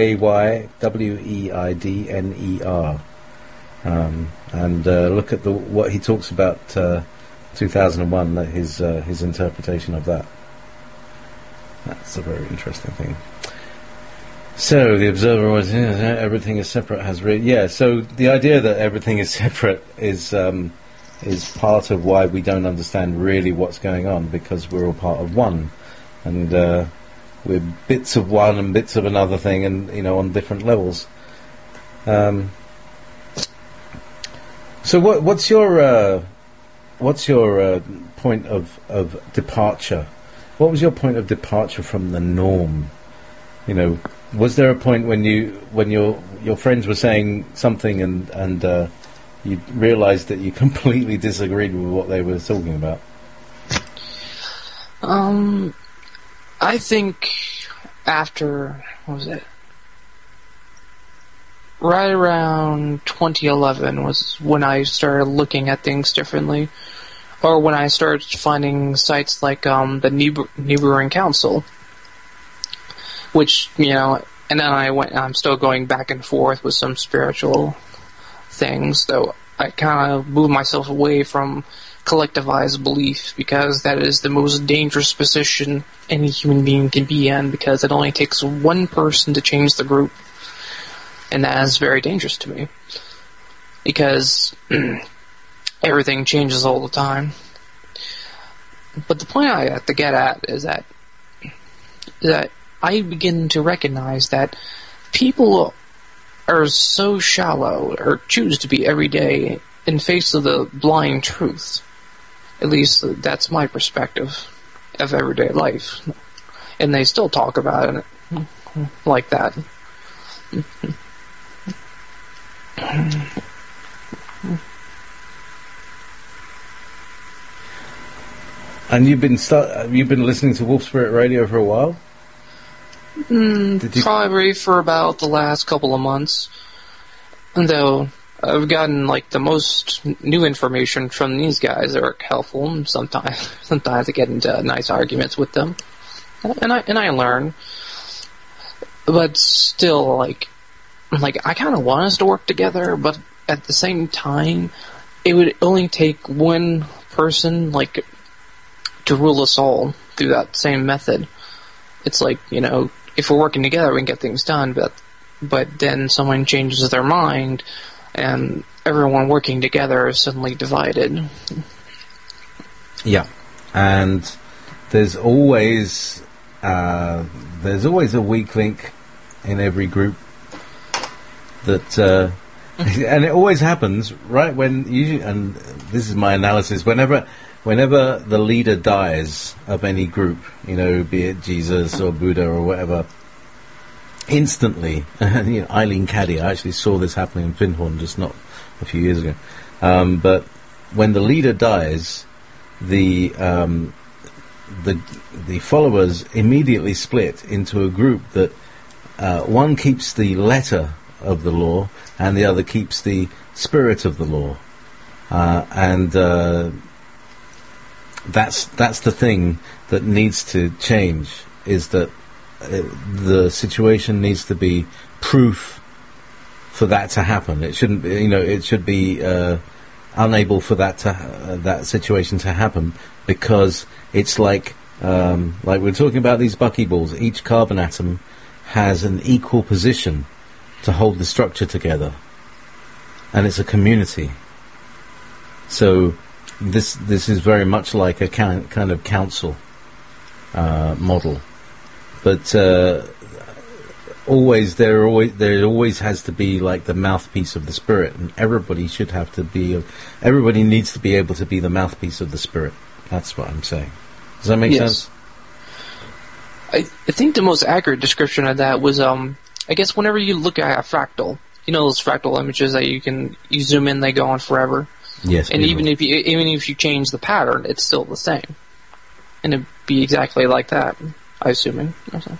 JayWeidner. And look at what he talks about 2001, his interpretation of that. That's a very interesting thing. So the observer was everything is separate so the idea that everything is separate is part of why we don't understand really what's going on, because we're all part of one, and we're bits of one and bits of another thing, and on different levels. So what's your point of departure? What was your point of departure from the norm? Was there a point when your friends were saying something and you realised that you completely disagreed with what they were talking about? I think after, what was it? Right around 2011 was when I started looking at things differently, or when I started finding sites like the Neighboring Council, which, and then I'm still going back and forth with some spiritual things, though I kind of moved myself away from collectivized belief, because that is the most dangerous position any human being can be in, because it only takes one person to change the group, and that is very dangerous to me, because everything changes all the time. But the point I have to get at is that I begin to recognize that people are so shallow, or choose to be every day, in face of the blind truth. At least that's my perspective of everyday life. And they still talk about it like that. And you've been listening to Wolf Spirit Radio for a while? Probably for about the last couple of months. And though I've gotten the most new information from these guys that are helpful, and sometimes I get into nice arguments with them, and I learn. But still, I kind of want us to work together, but at the same time, it would only take one person to rule us all through that same method. It's if we're working together, we can get things done, but then someone changes their mind, and everyone working together is suddenly divided. Yeah, and there's always a weak link in every group that, and it always happens right when and this is my analysis. Whenever the leader dies of any group, be it Jesus or Buddha or whatever, instantly, Eileen Caddy, I actually saw this happening in Findhorn just not a few years ago. But when the leader dies, the followers immediately split into a group that one keeps the letter of the law and the other keeps the spirit of the law, and that's the thing that needs to change, is that the situation needs to be proof for that to happen. It shouldn't be, it should be unable for that situation to happen, because it's like we're talking about these buckyballs. Each carbon atom has an equal position to hold the structure together, and it's a community. So this is very much like a kind of council model. But there always has to be the mouthpiece of the spirit, and everybody needs to be able to be the mouthpiece of the spirit. That's what I'm saying. Does that make sense? I think the most accurate description of that was, I guess whenever you look at a fractal, those fractal images that you zoom in, they go on forever. Yes. And even if you change the pattern, it's still the same, and it'd be exactly like that. I assuming.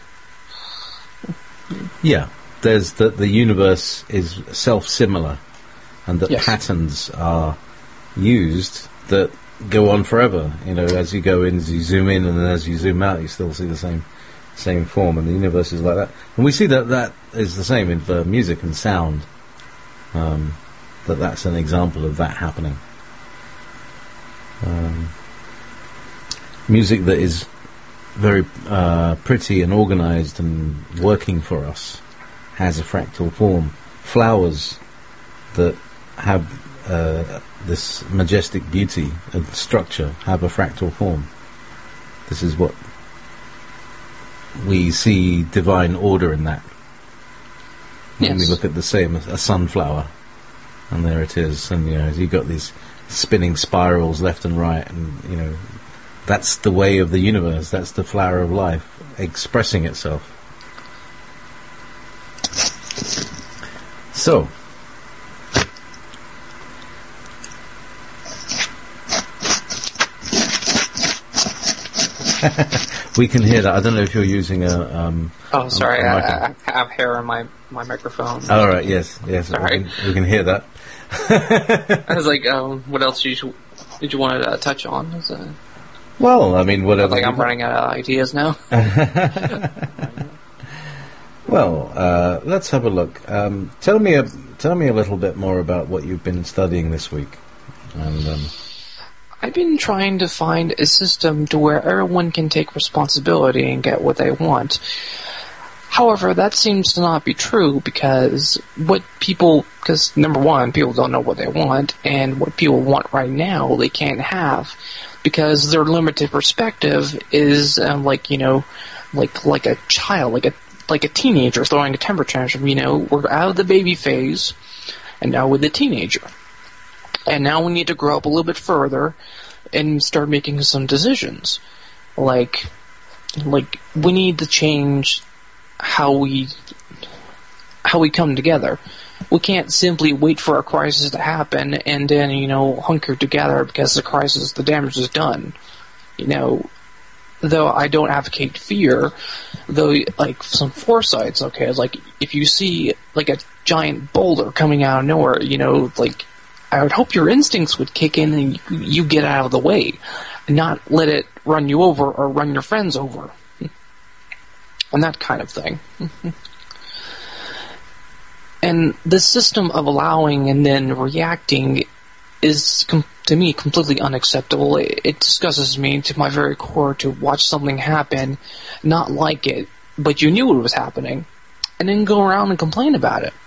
Yeah, there's the universe is self-similar, and that patterns are used that go on forever. You know, as you go in, as you zoom in, and then as you zoom out, you still see the same form, and the universe is like that. And we see that is the same in music and sound. That's an example of that happening. Music that is very pretty and organised and working for us has a fractal form. Flowers that have this majestic beauty and structure have a fractal form. This is what we see divine order in that. When we look at the same, a sunflower, and there it is, and you've got these spinning spirals left and right, and that's the way of the universe. That's the flower of life expressing itself. So, we can hear that. I don't know if you're using a. Oh, sorry. I have hair on my microphone. All right. Yes. Sorry. We can hear that. I was like, what else did you want to touch on? Well, I mean, whatever. Like I'm running out of ideas now. Well, let's have a look. Tell me a little bit more about what you've been studying this week. And I've been trying to find a system to where everyone can take responsibility and get what they want. However, that seems to not be true because number one, people don't know what they want, and what people want right now they can't have because their limited perspective is like a child, like a teenager throwing a temper tantrum. We're out of the baby phase, and now we're the teenager. And now we need to grow up a little bit further and start making some decisions. Like we need to change how we come together. We can't simply wait for a crisis to happen and then, hunker together because the damage is done. Though I don't advocate fear, though, like, some foresights, okay, it's like, if you see, like, a giant boulder coming out of nowhere, I would hope your instincts would kick in and you get out of the way, and not let it run you over or run your friends over. And that kind of thing. And the system of allowing and then reacting is, to me, completely unacceptable. It disgusts me to my very core to watch something happen, not like it, but you knew it was happening, and then go around and complain about it.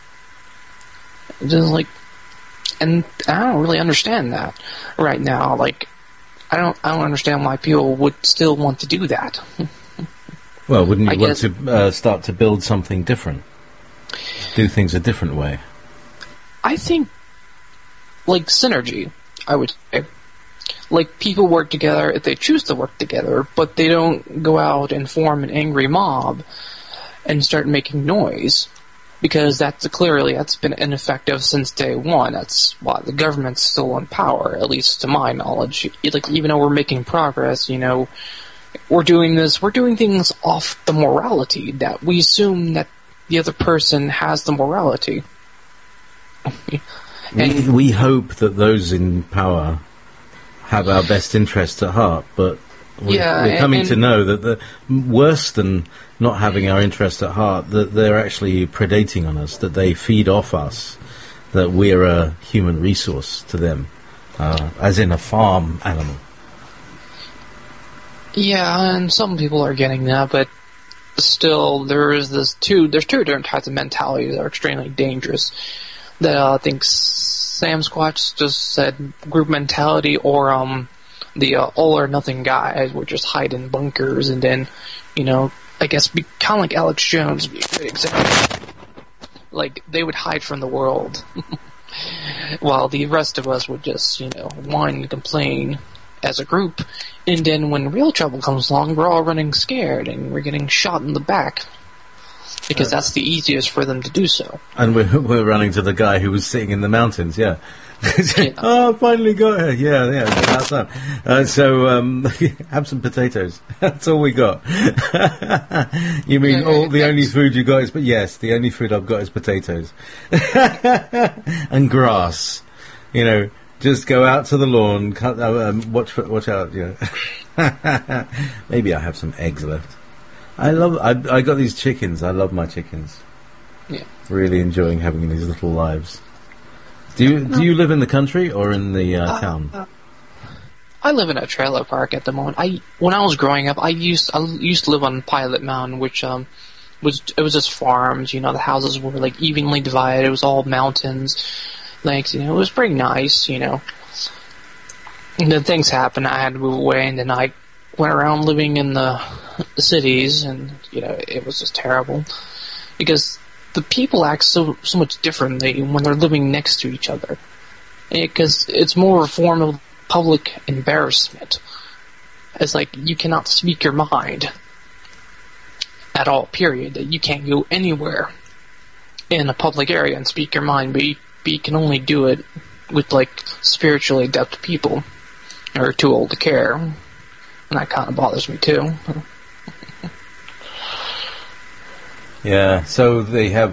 Just and I don't really understand that right now. I don't understand why people would still want to do that. Well, wouldn't you want to start to build something different? Do things a different way? I think, synergy, I would say. People work together if they choose to work together, but they don't go out and form an angry mob and start making noise, because that's been ineffective since day one. That's why the government's still in power, at least to my knowledge. Even though we're making progress, we're doing things off the morality that we assume that the other person has the morality. And we hope that those in power have our best interests at heart, but we're coming to know that the worse than not having our interests at heart, that they're actually predating on us, that they feed off us, that we're a human resource to them, as in a farm animal. Yeah, and some people are getting that, but still, there's two different types of mentalities that are extremely dangerous. That I think Sam Squatch just said, group mentality, or the all or nothing guys would just hide in bunkers, and then, I guess be kind of like Alex Jones would be a good example. They would hide from the world, while the rest of us would just, whine and complain as a group, and then when real trouble comes along, we're all running scared, and we're getting shot in the back, because that's the easiest for them to do so. And we're running to the guy who was sitting in the mountains, yeah. Oh, I finally got here. Yeah, that's that. So, have some potatoes. That's all we got. You mean the only food you got is... But yes, the only food I've got is potatoes. And grass. Just go out to the lawn, watch out, Maybe I have some eggs left. I got these chickens. I love my chickens. Yeah. Really enjoying having these little lives. Do you live in the country or in the town? I live in a trailer park at the moment. When I was growing up, I used to live on Pilot Mountain, which was just farms. The houses were like evenly divided. It was all mountains, lakes. It was pretty nice. And then things happened. I had to move away, and then I went around living in the cities, and it was just terrible because the people act so much differently when they're living next to each other. Because it's more a form of public embarrassment. It's like you cannot speak your mind at all, period. You can't go anywhere in a public area and speak your mind, but you can only do it with like spiritually adept people or too old to care. And that kind of bothers me too. Yeah, so they have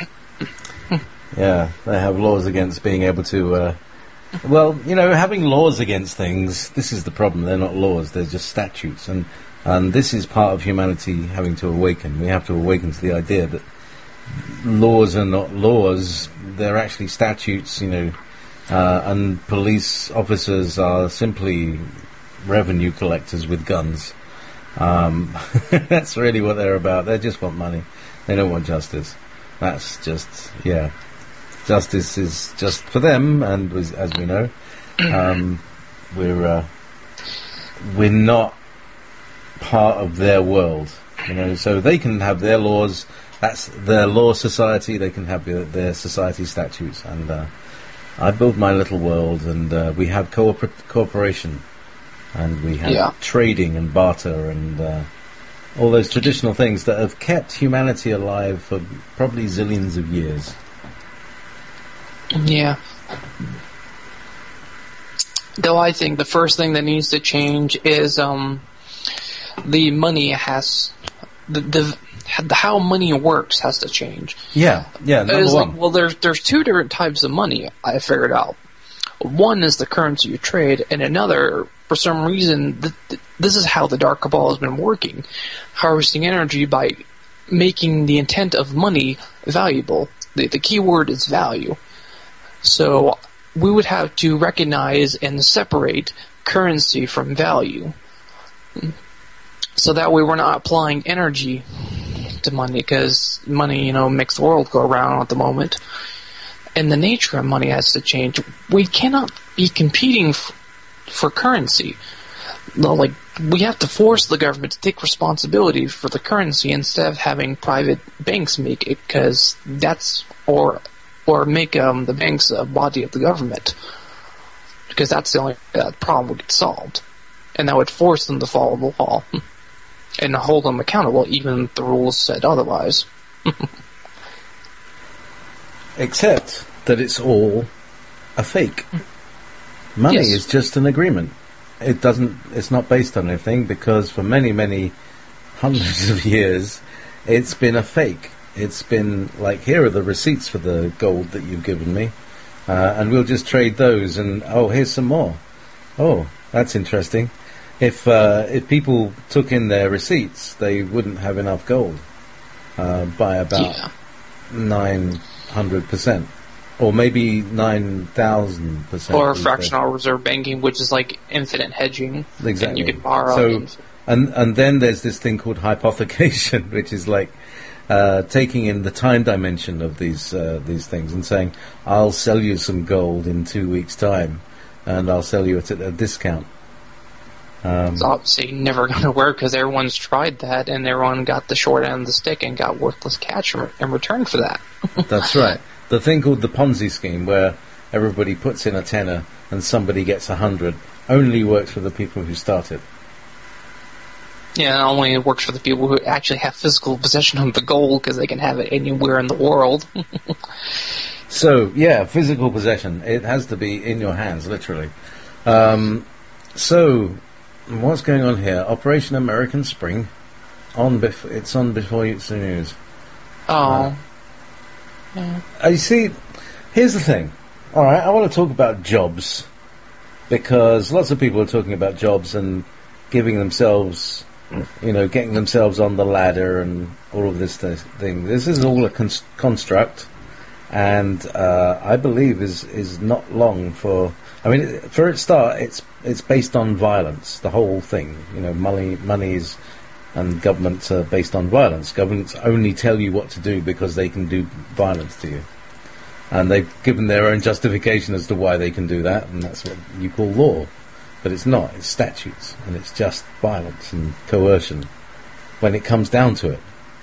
laws against being able to having laws against things, this is the problem. They're not laws, they're just statutes, and this is part of humanity having to awaken. We have to awaken to the idea that laws are not laws, they're actually statutes, and police officers are simply revenue collectors with guns. That's really what they're about. They just want money. They don't want justice. That's just, justice is just for them, and as we know, we're not part of their world, so they can have their laws. That's their law society. They can have their society statutes, and I build my little world, and we have cooperation, and we have trading and barter and all those traditional things that have kept humanity alive for probably zillions of years. Yeah. Though I think the first thing that needs to change is the money has the how money works has to change. Yeah. Number one. Well, there's two different types of money I figured out. One is the currency you trade, and another, for some reason, this is how the Dark Cabal has been working, harvesting energy by making the intent of money valuable. The key word is value. So we would have to recognize and separate currency from value. So that way we're not applying energy to money, because money, makes the world go around at the moment. And the nature of money has to change. We cannot be competing for currency. Like, we have to force the government to take responsibility for the currency instead of having private banks make it, because that's, or make the banks a body of the government, because that's the only problem would get solved, and that would force them to follow the law and hold them accountable, even if the rules said otherwise. Except that it's all a fake. Money is just an agreement. It's not based on anything, because for many, many hundreds of years it's been a fake. It's been like, here are the receipts for the gold that you've given me, and we'll just trade those, and here's some more. Oh, that's interesting. If people took in their receipts, they wouldn't have enough gold by about 900%, or maybe 9,000%. Or fractional reserve banking, which is like infinite hedging. Exactly. And you can borrow. So, and then there's this thing called hypothecation, which is like taking in the time dimension of these things and saying, I'll sell you some gold in 2 weeks' time, and I'll sell you it at a discount. It's obviously never going to work, because everyone's tried that, and everyone got the short end of the stick and got worthless cash in return for that. That's right. The thing called the Ponzi scheme, where everybody puts in a tenner and somebody gets 100, only works for the people who start it. Yeah, it only works for the people who actually have physical possession of the gold, because they can have it anywhere in the world. So, physical possession. It has to be in your hands, literally. So, what's going on here? Operation American Spring. It's on before it's the news. Oh. You see, here's the thing. All right, I want to talk about jobs because lots of people are talking about jobs and giving themselves, getting themselves on the ladder and all of this thing. This is all a construct, and I believe is not long for. I mean, for its start, it's based on violence. The whole thing, money's and governments are based on violence. Governments only tell you what to do because they can do violence to you. And they've given their own justification as to why they can do that, and that's what you call law. But it's not, it's statutes, and it's just violence and coercion when it comes down to it.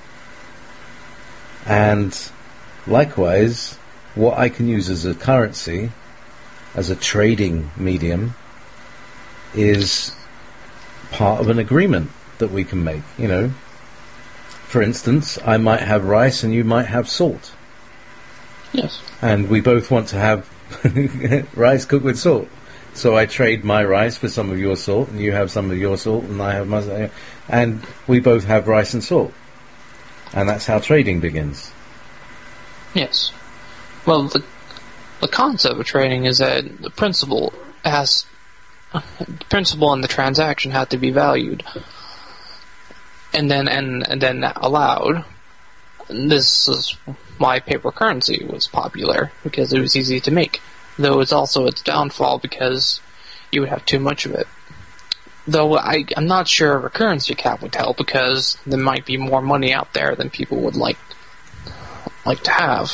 And likewise, what I can use as a currency, as a trading medium, is part of an agreement that we can make, For instance, I might have rice and you might have salt. Yes. And we both want to have rice cooked with salt. So I trade my rice for some of your salt, and you have some of your salt, and I have my... And we both have rice and salt. And that's how trading begins. Yes. Well, the concept of trading is that the principle and the transaction have to be valued. And then allowed. This is why paper currency was popular, because it was easy to make. Though it's also its downfall because you would have too much of it. Though I'm not sure of a currency cap would help, because there might be more money out there than people would like to have.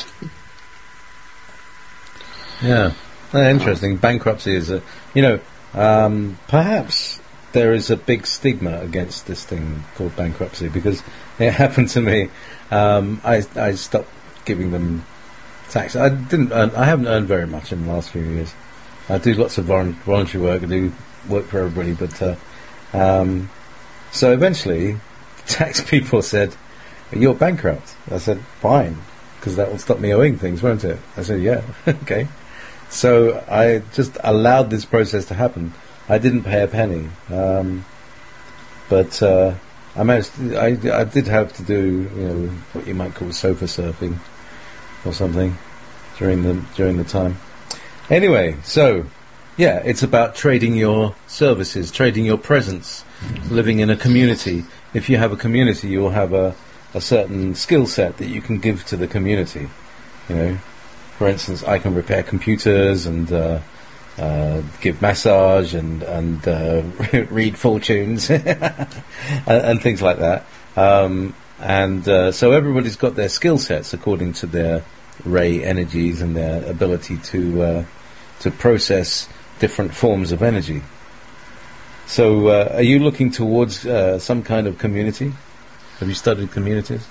Yeah, interesting. Bankruptcy is perhaps there is a big stigma against this thing called bankruptcy, because it happened to me. I stopped giving them tax. I haven't earned very much in the last few years. I do lots of voluntary work. I do work for everybody, but so eventually, tax people said, "You're bankrupt." I said, "Fine, because that will stop me owing things, won't it?" I said, "Yeah, okay." So I just allowed this process to happen. I didn't pay a penny, but I managed. I did have to do, what you might call sofa surfing or something during the time. Anyway, so yeah, it's about trading your services, trading your presence, living in a community. If you have a community, you'll have a certain skill set that you can give to the community. For instance, I can repair computers and give massage and read fortunes and things like that. So everybody's got their skill sets according to their ray energies and their ability to process different forms of energy. So are you looking towards some kind of community? Have you studied communities?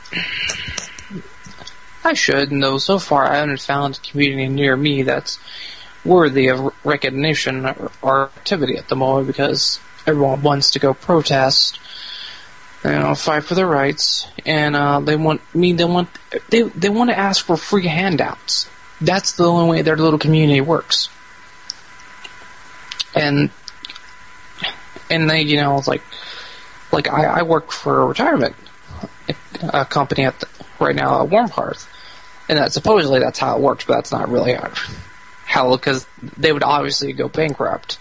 I should, and though so far I haven't found a community near me that's worthy of recognition or activity at the moment, because everyone wants to go protest, fight for their rights, and they want to ask for free handouts. That's the only way their little community works. And they, like I work for a retirement company right now at Warm Hearth, and that supposedly that's how it works, but that's not really how, because they would obviously go bankrupt.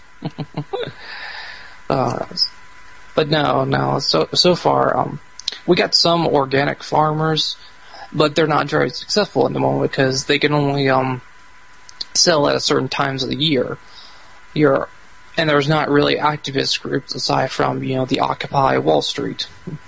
But no. So far, we got some organic farmers, but they're not very successful at the moment because they can only sell at certain times of the year. And there's not really activist groups aside from the Occupy Wall Street.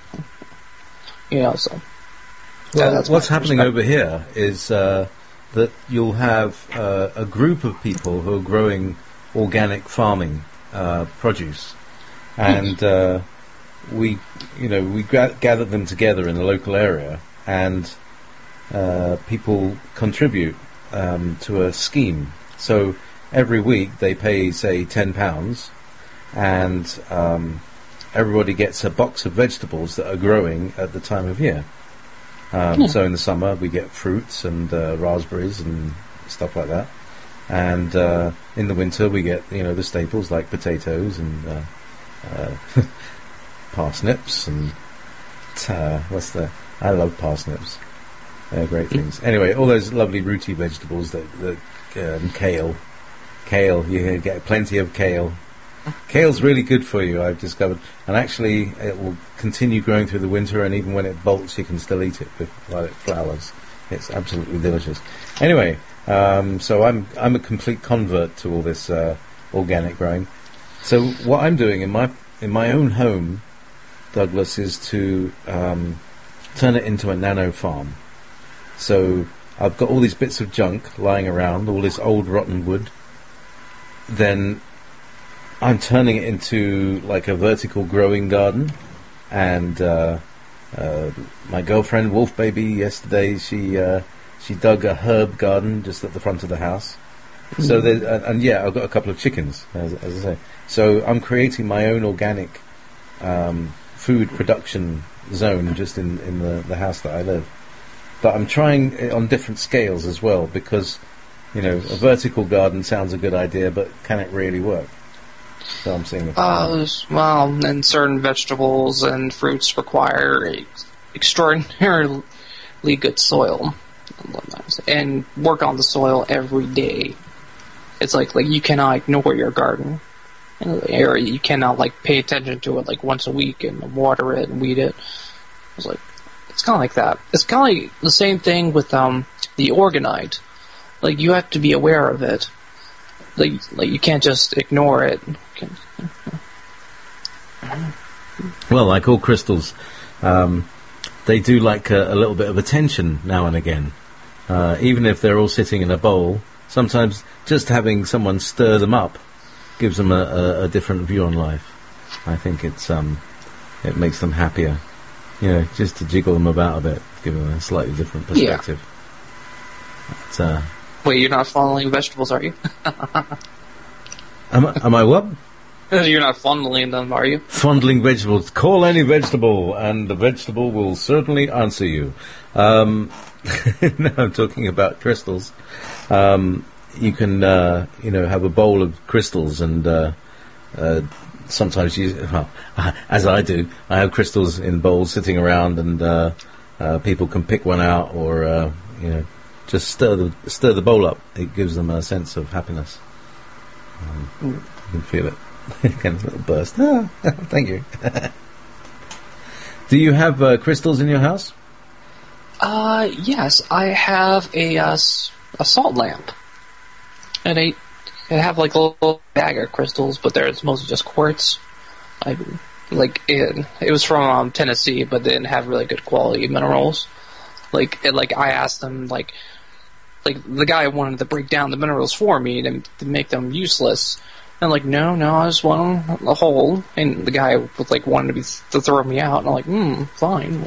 So. Well, what's happening over here is that you'll have a group of people who are growing organic farming produce, and we gather them together in the local area, and people contribute to a scheme. So every week they pay, say, £10, and everybody gets a box of vegetables that are growing at the time of year. So in the summer we get fruits and raspberries and stuff like that, and in the winter we get the staples like potatoes and parsnips and I love parsnips. They're great things. Anyway, all those lovely rooty vegetables that kale Kale, you get plenty of kale. Kale's really good for you, I've discovered, and actually it will continue growing through the winter, and even when it bolts you can still eat it while it flowers. It's absolutely delicious. Anyway, so I'm a complete convert to all this organic growing. So what I'm doing in my own home, Douglas, is to turn it into a nano farm. So I've got all these bits of junk lying around, all this old rotten wood. Then I'm turning it into like a vertical growing garden. And my girlfriend, Wolf Baby, yesterday she dug a herb garden just at the front of the house. So and yeah, I've got a couple of chickens, as I say. So I'm creating my own organic food production zone just in the house that I live. But I'm trying it on different scales as well, because, you know, a vertical garden sounds a good idea, but can it really work? So I'm seeing well, and certain vegetables and fruits require extraordinarily good soil, and work on the soil every day. It's like you cannot ignore your garden, or you cannot pay attention to it once a week and water it and weed it. It's kind of like that. It's kind of like the same thing with the orgonite. You have to be aware of it. You can't just ignore it. Well, like all crystals, they do like a little bit of attention now and again. Even if they're all sitting in a bowl, sometimes just having someone stir them up gives them a different view on life. I think it makes them happier. You know, just to jiggle them about a bit, give them a slightly different perspective. Yeah. Wait, you're not fondling vegetables, are you? Am I what? You're not fondling them, are you? Fondling vegetables. Call any vegetable, and the vegetable will certainly answer you. No, I'm talking about crystals. You can, have a bowl of crystals, and sometimes as I do, I have crystals in bowls sitting around, and people can pick one out, or just stir the bowl up. It gives them a sense of happiness. You can feel it. Kind of a little burst. Thank you. Do you have crystals in your house? Yes, I have a salt lamp, and I have a little bag of crystals, but it's mostly just quartz. It was from Tennessee, but they didn't have really good quality minerals. I asked them, the guy wanted to break down the minerals for me to make them useless. And no, I just want a whole. And the guy wanted to throw me out. And I'm fine.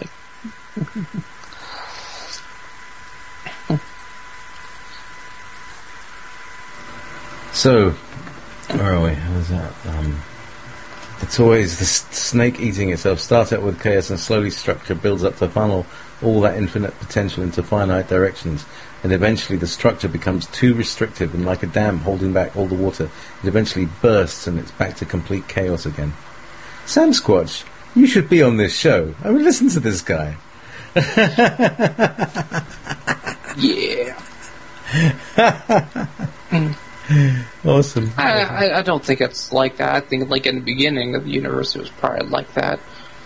So, where are we? How's that? It's always the snake eating itself. Start out with chaos and slowly structure builds up to funnel all that infinite potential into finite directions. And eventually the structure becomes too restrictive, and like a dam holding back all the water, it eventually bursts and it's back to complete chaos again. Sam Squatch, you should be on this show. I mean, listen to this guy. Yeah. Awesome. I don't think it's like that. I think in the beginning of the universe it was probably like that.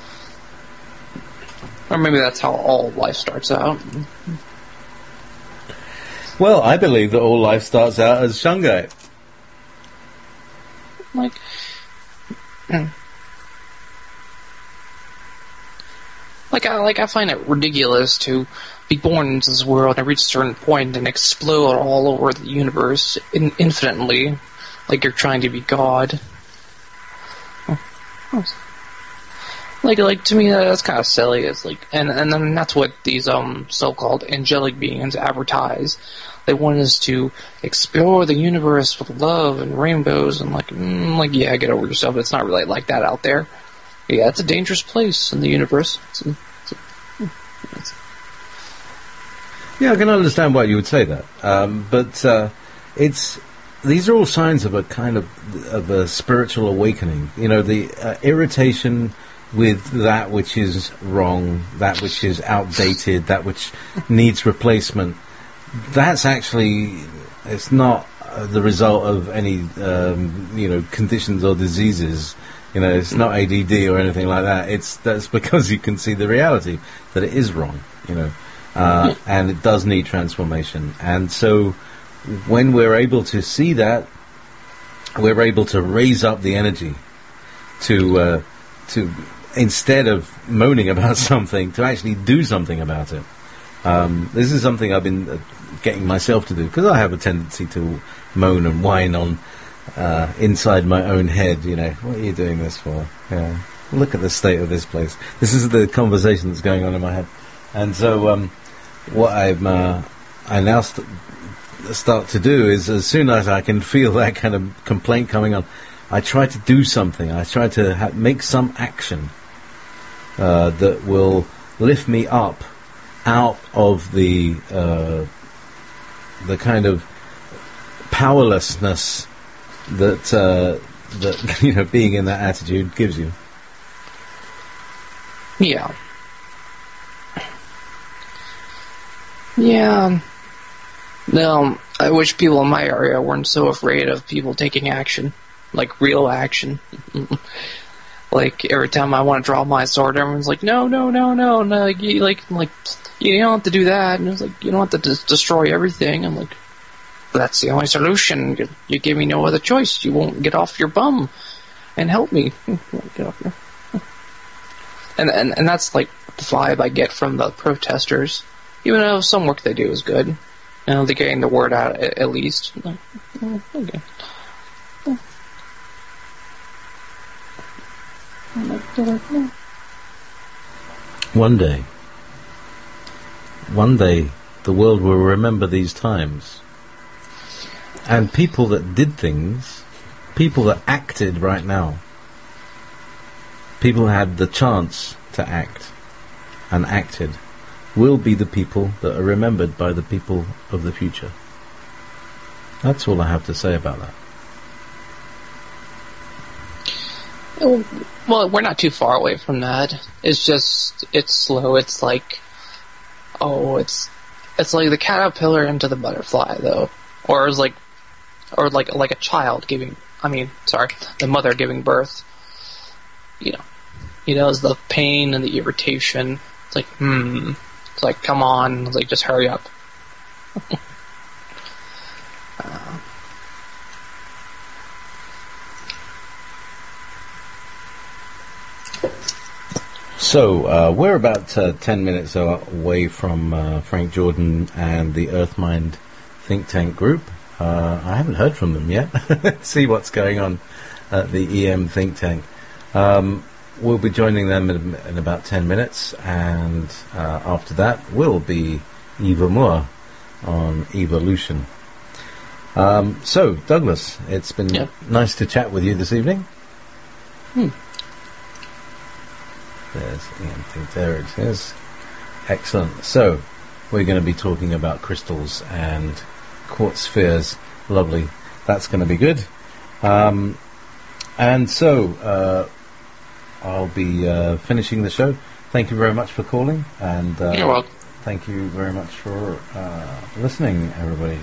Or maybe that's how all life starts out. Well, I believe that all life starts out as Shungite. I find it ridiculous to be born into this world and reach a certain point and explode all over the universe infinitely, like you're trying to be God. To me, that's kind of silly. It's and then that's what these so-called angelic beings advertise. They want us to explore the universe with love and rainbows, and yeah, get over yourself. It's not really like that out there. Yeah, it's a dangerous place in the universe. Yeah, I can understand why you would say that, but these are all signs of a kind of a spiritual awakening. You know, the irritation with that which is wrong, that which is outdated, that which needs replacement. That's actually, it's not the result of any conditions or diseases. It's not ADD or anything like that. That's because you can see the reality that it is wrong. And it does need transformation. And so, when we're able to see that, we're able to raise up the energy to instead of moaning about something, to actually do something about it. This is something I've been getting myself to do, because I have a tendency to moan and whine on inside my own head. What are you doing this for? Yeah, look at the state of this place. This is the conversation that's going on in my head. And so what I now start to do is, as soon as I can feel that kind of complaint coming on, I try to do something. I try to make some action that will lift me up out of the kind of powerlessness that being in that attitude gives you. Yeah. Yeah. No, I wish people in my area weren't so afraid of people taking action, like real action. Like every time I want to draw my sword, everyone's like, "No, like you don't have to do that." And it's like, you don't have to destroy everything. I'm like, that's the only solution. You gave me no other choice. You won't get off your bum and help me. Get off your... And that's like the vibe I get from the protesters. Even though some work they do is good. They're getting the word out at least. Like, okay. One day, the world will remember these times. And people that did things, people that acted right now, people who had the chance to act and acted, will be the people that are remembered by the people of the future. That's all I have to say about that. Well, we're not too far away from that. It's just, it's slow. It's like, it's like the caterpillar into the butterfly, though. Or like a child the mother giving birth. It's the pain and the irritation. It's like, It's like, come on. It's like, just hurry up. So, we're about 10 minutes away from Frank Jordan and the Earthmind think tank group. I haven't heard from them yet. See what's going on at the EM think tank. We'll be joining them in about 10 minutes, and after that will be Eva Moore on Evolution. So, Douglas, it's been nice to chat with you this evening. There's EM, there it is. Excellent. So, we're going to be talking about crystals and quartz spheres. Lovely. That's going to be good. And so, I'll be finishing the show. Thank you very much for calling, and you're welcome. Thank you very much for listening, everybody.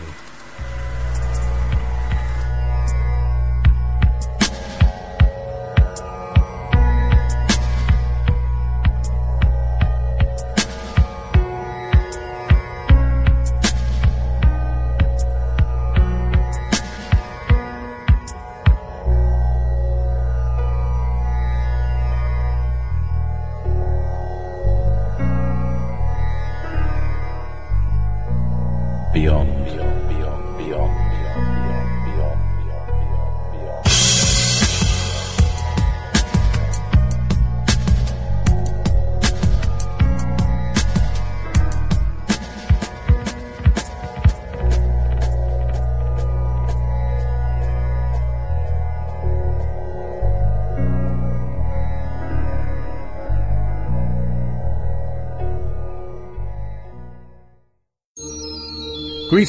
Beyond.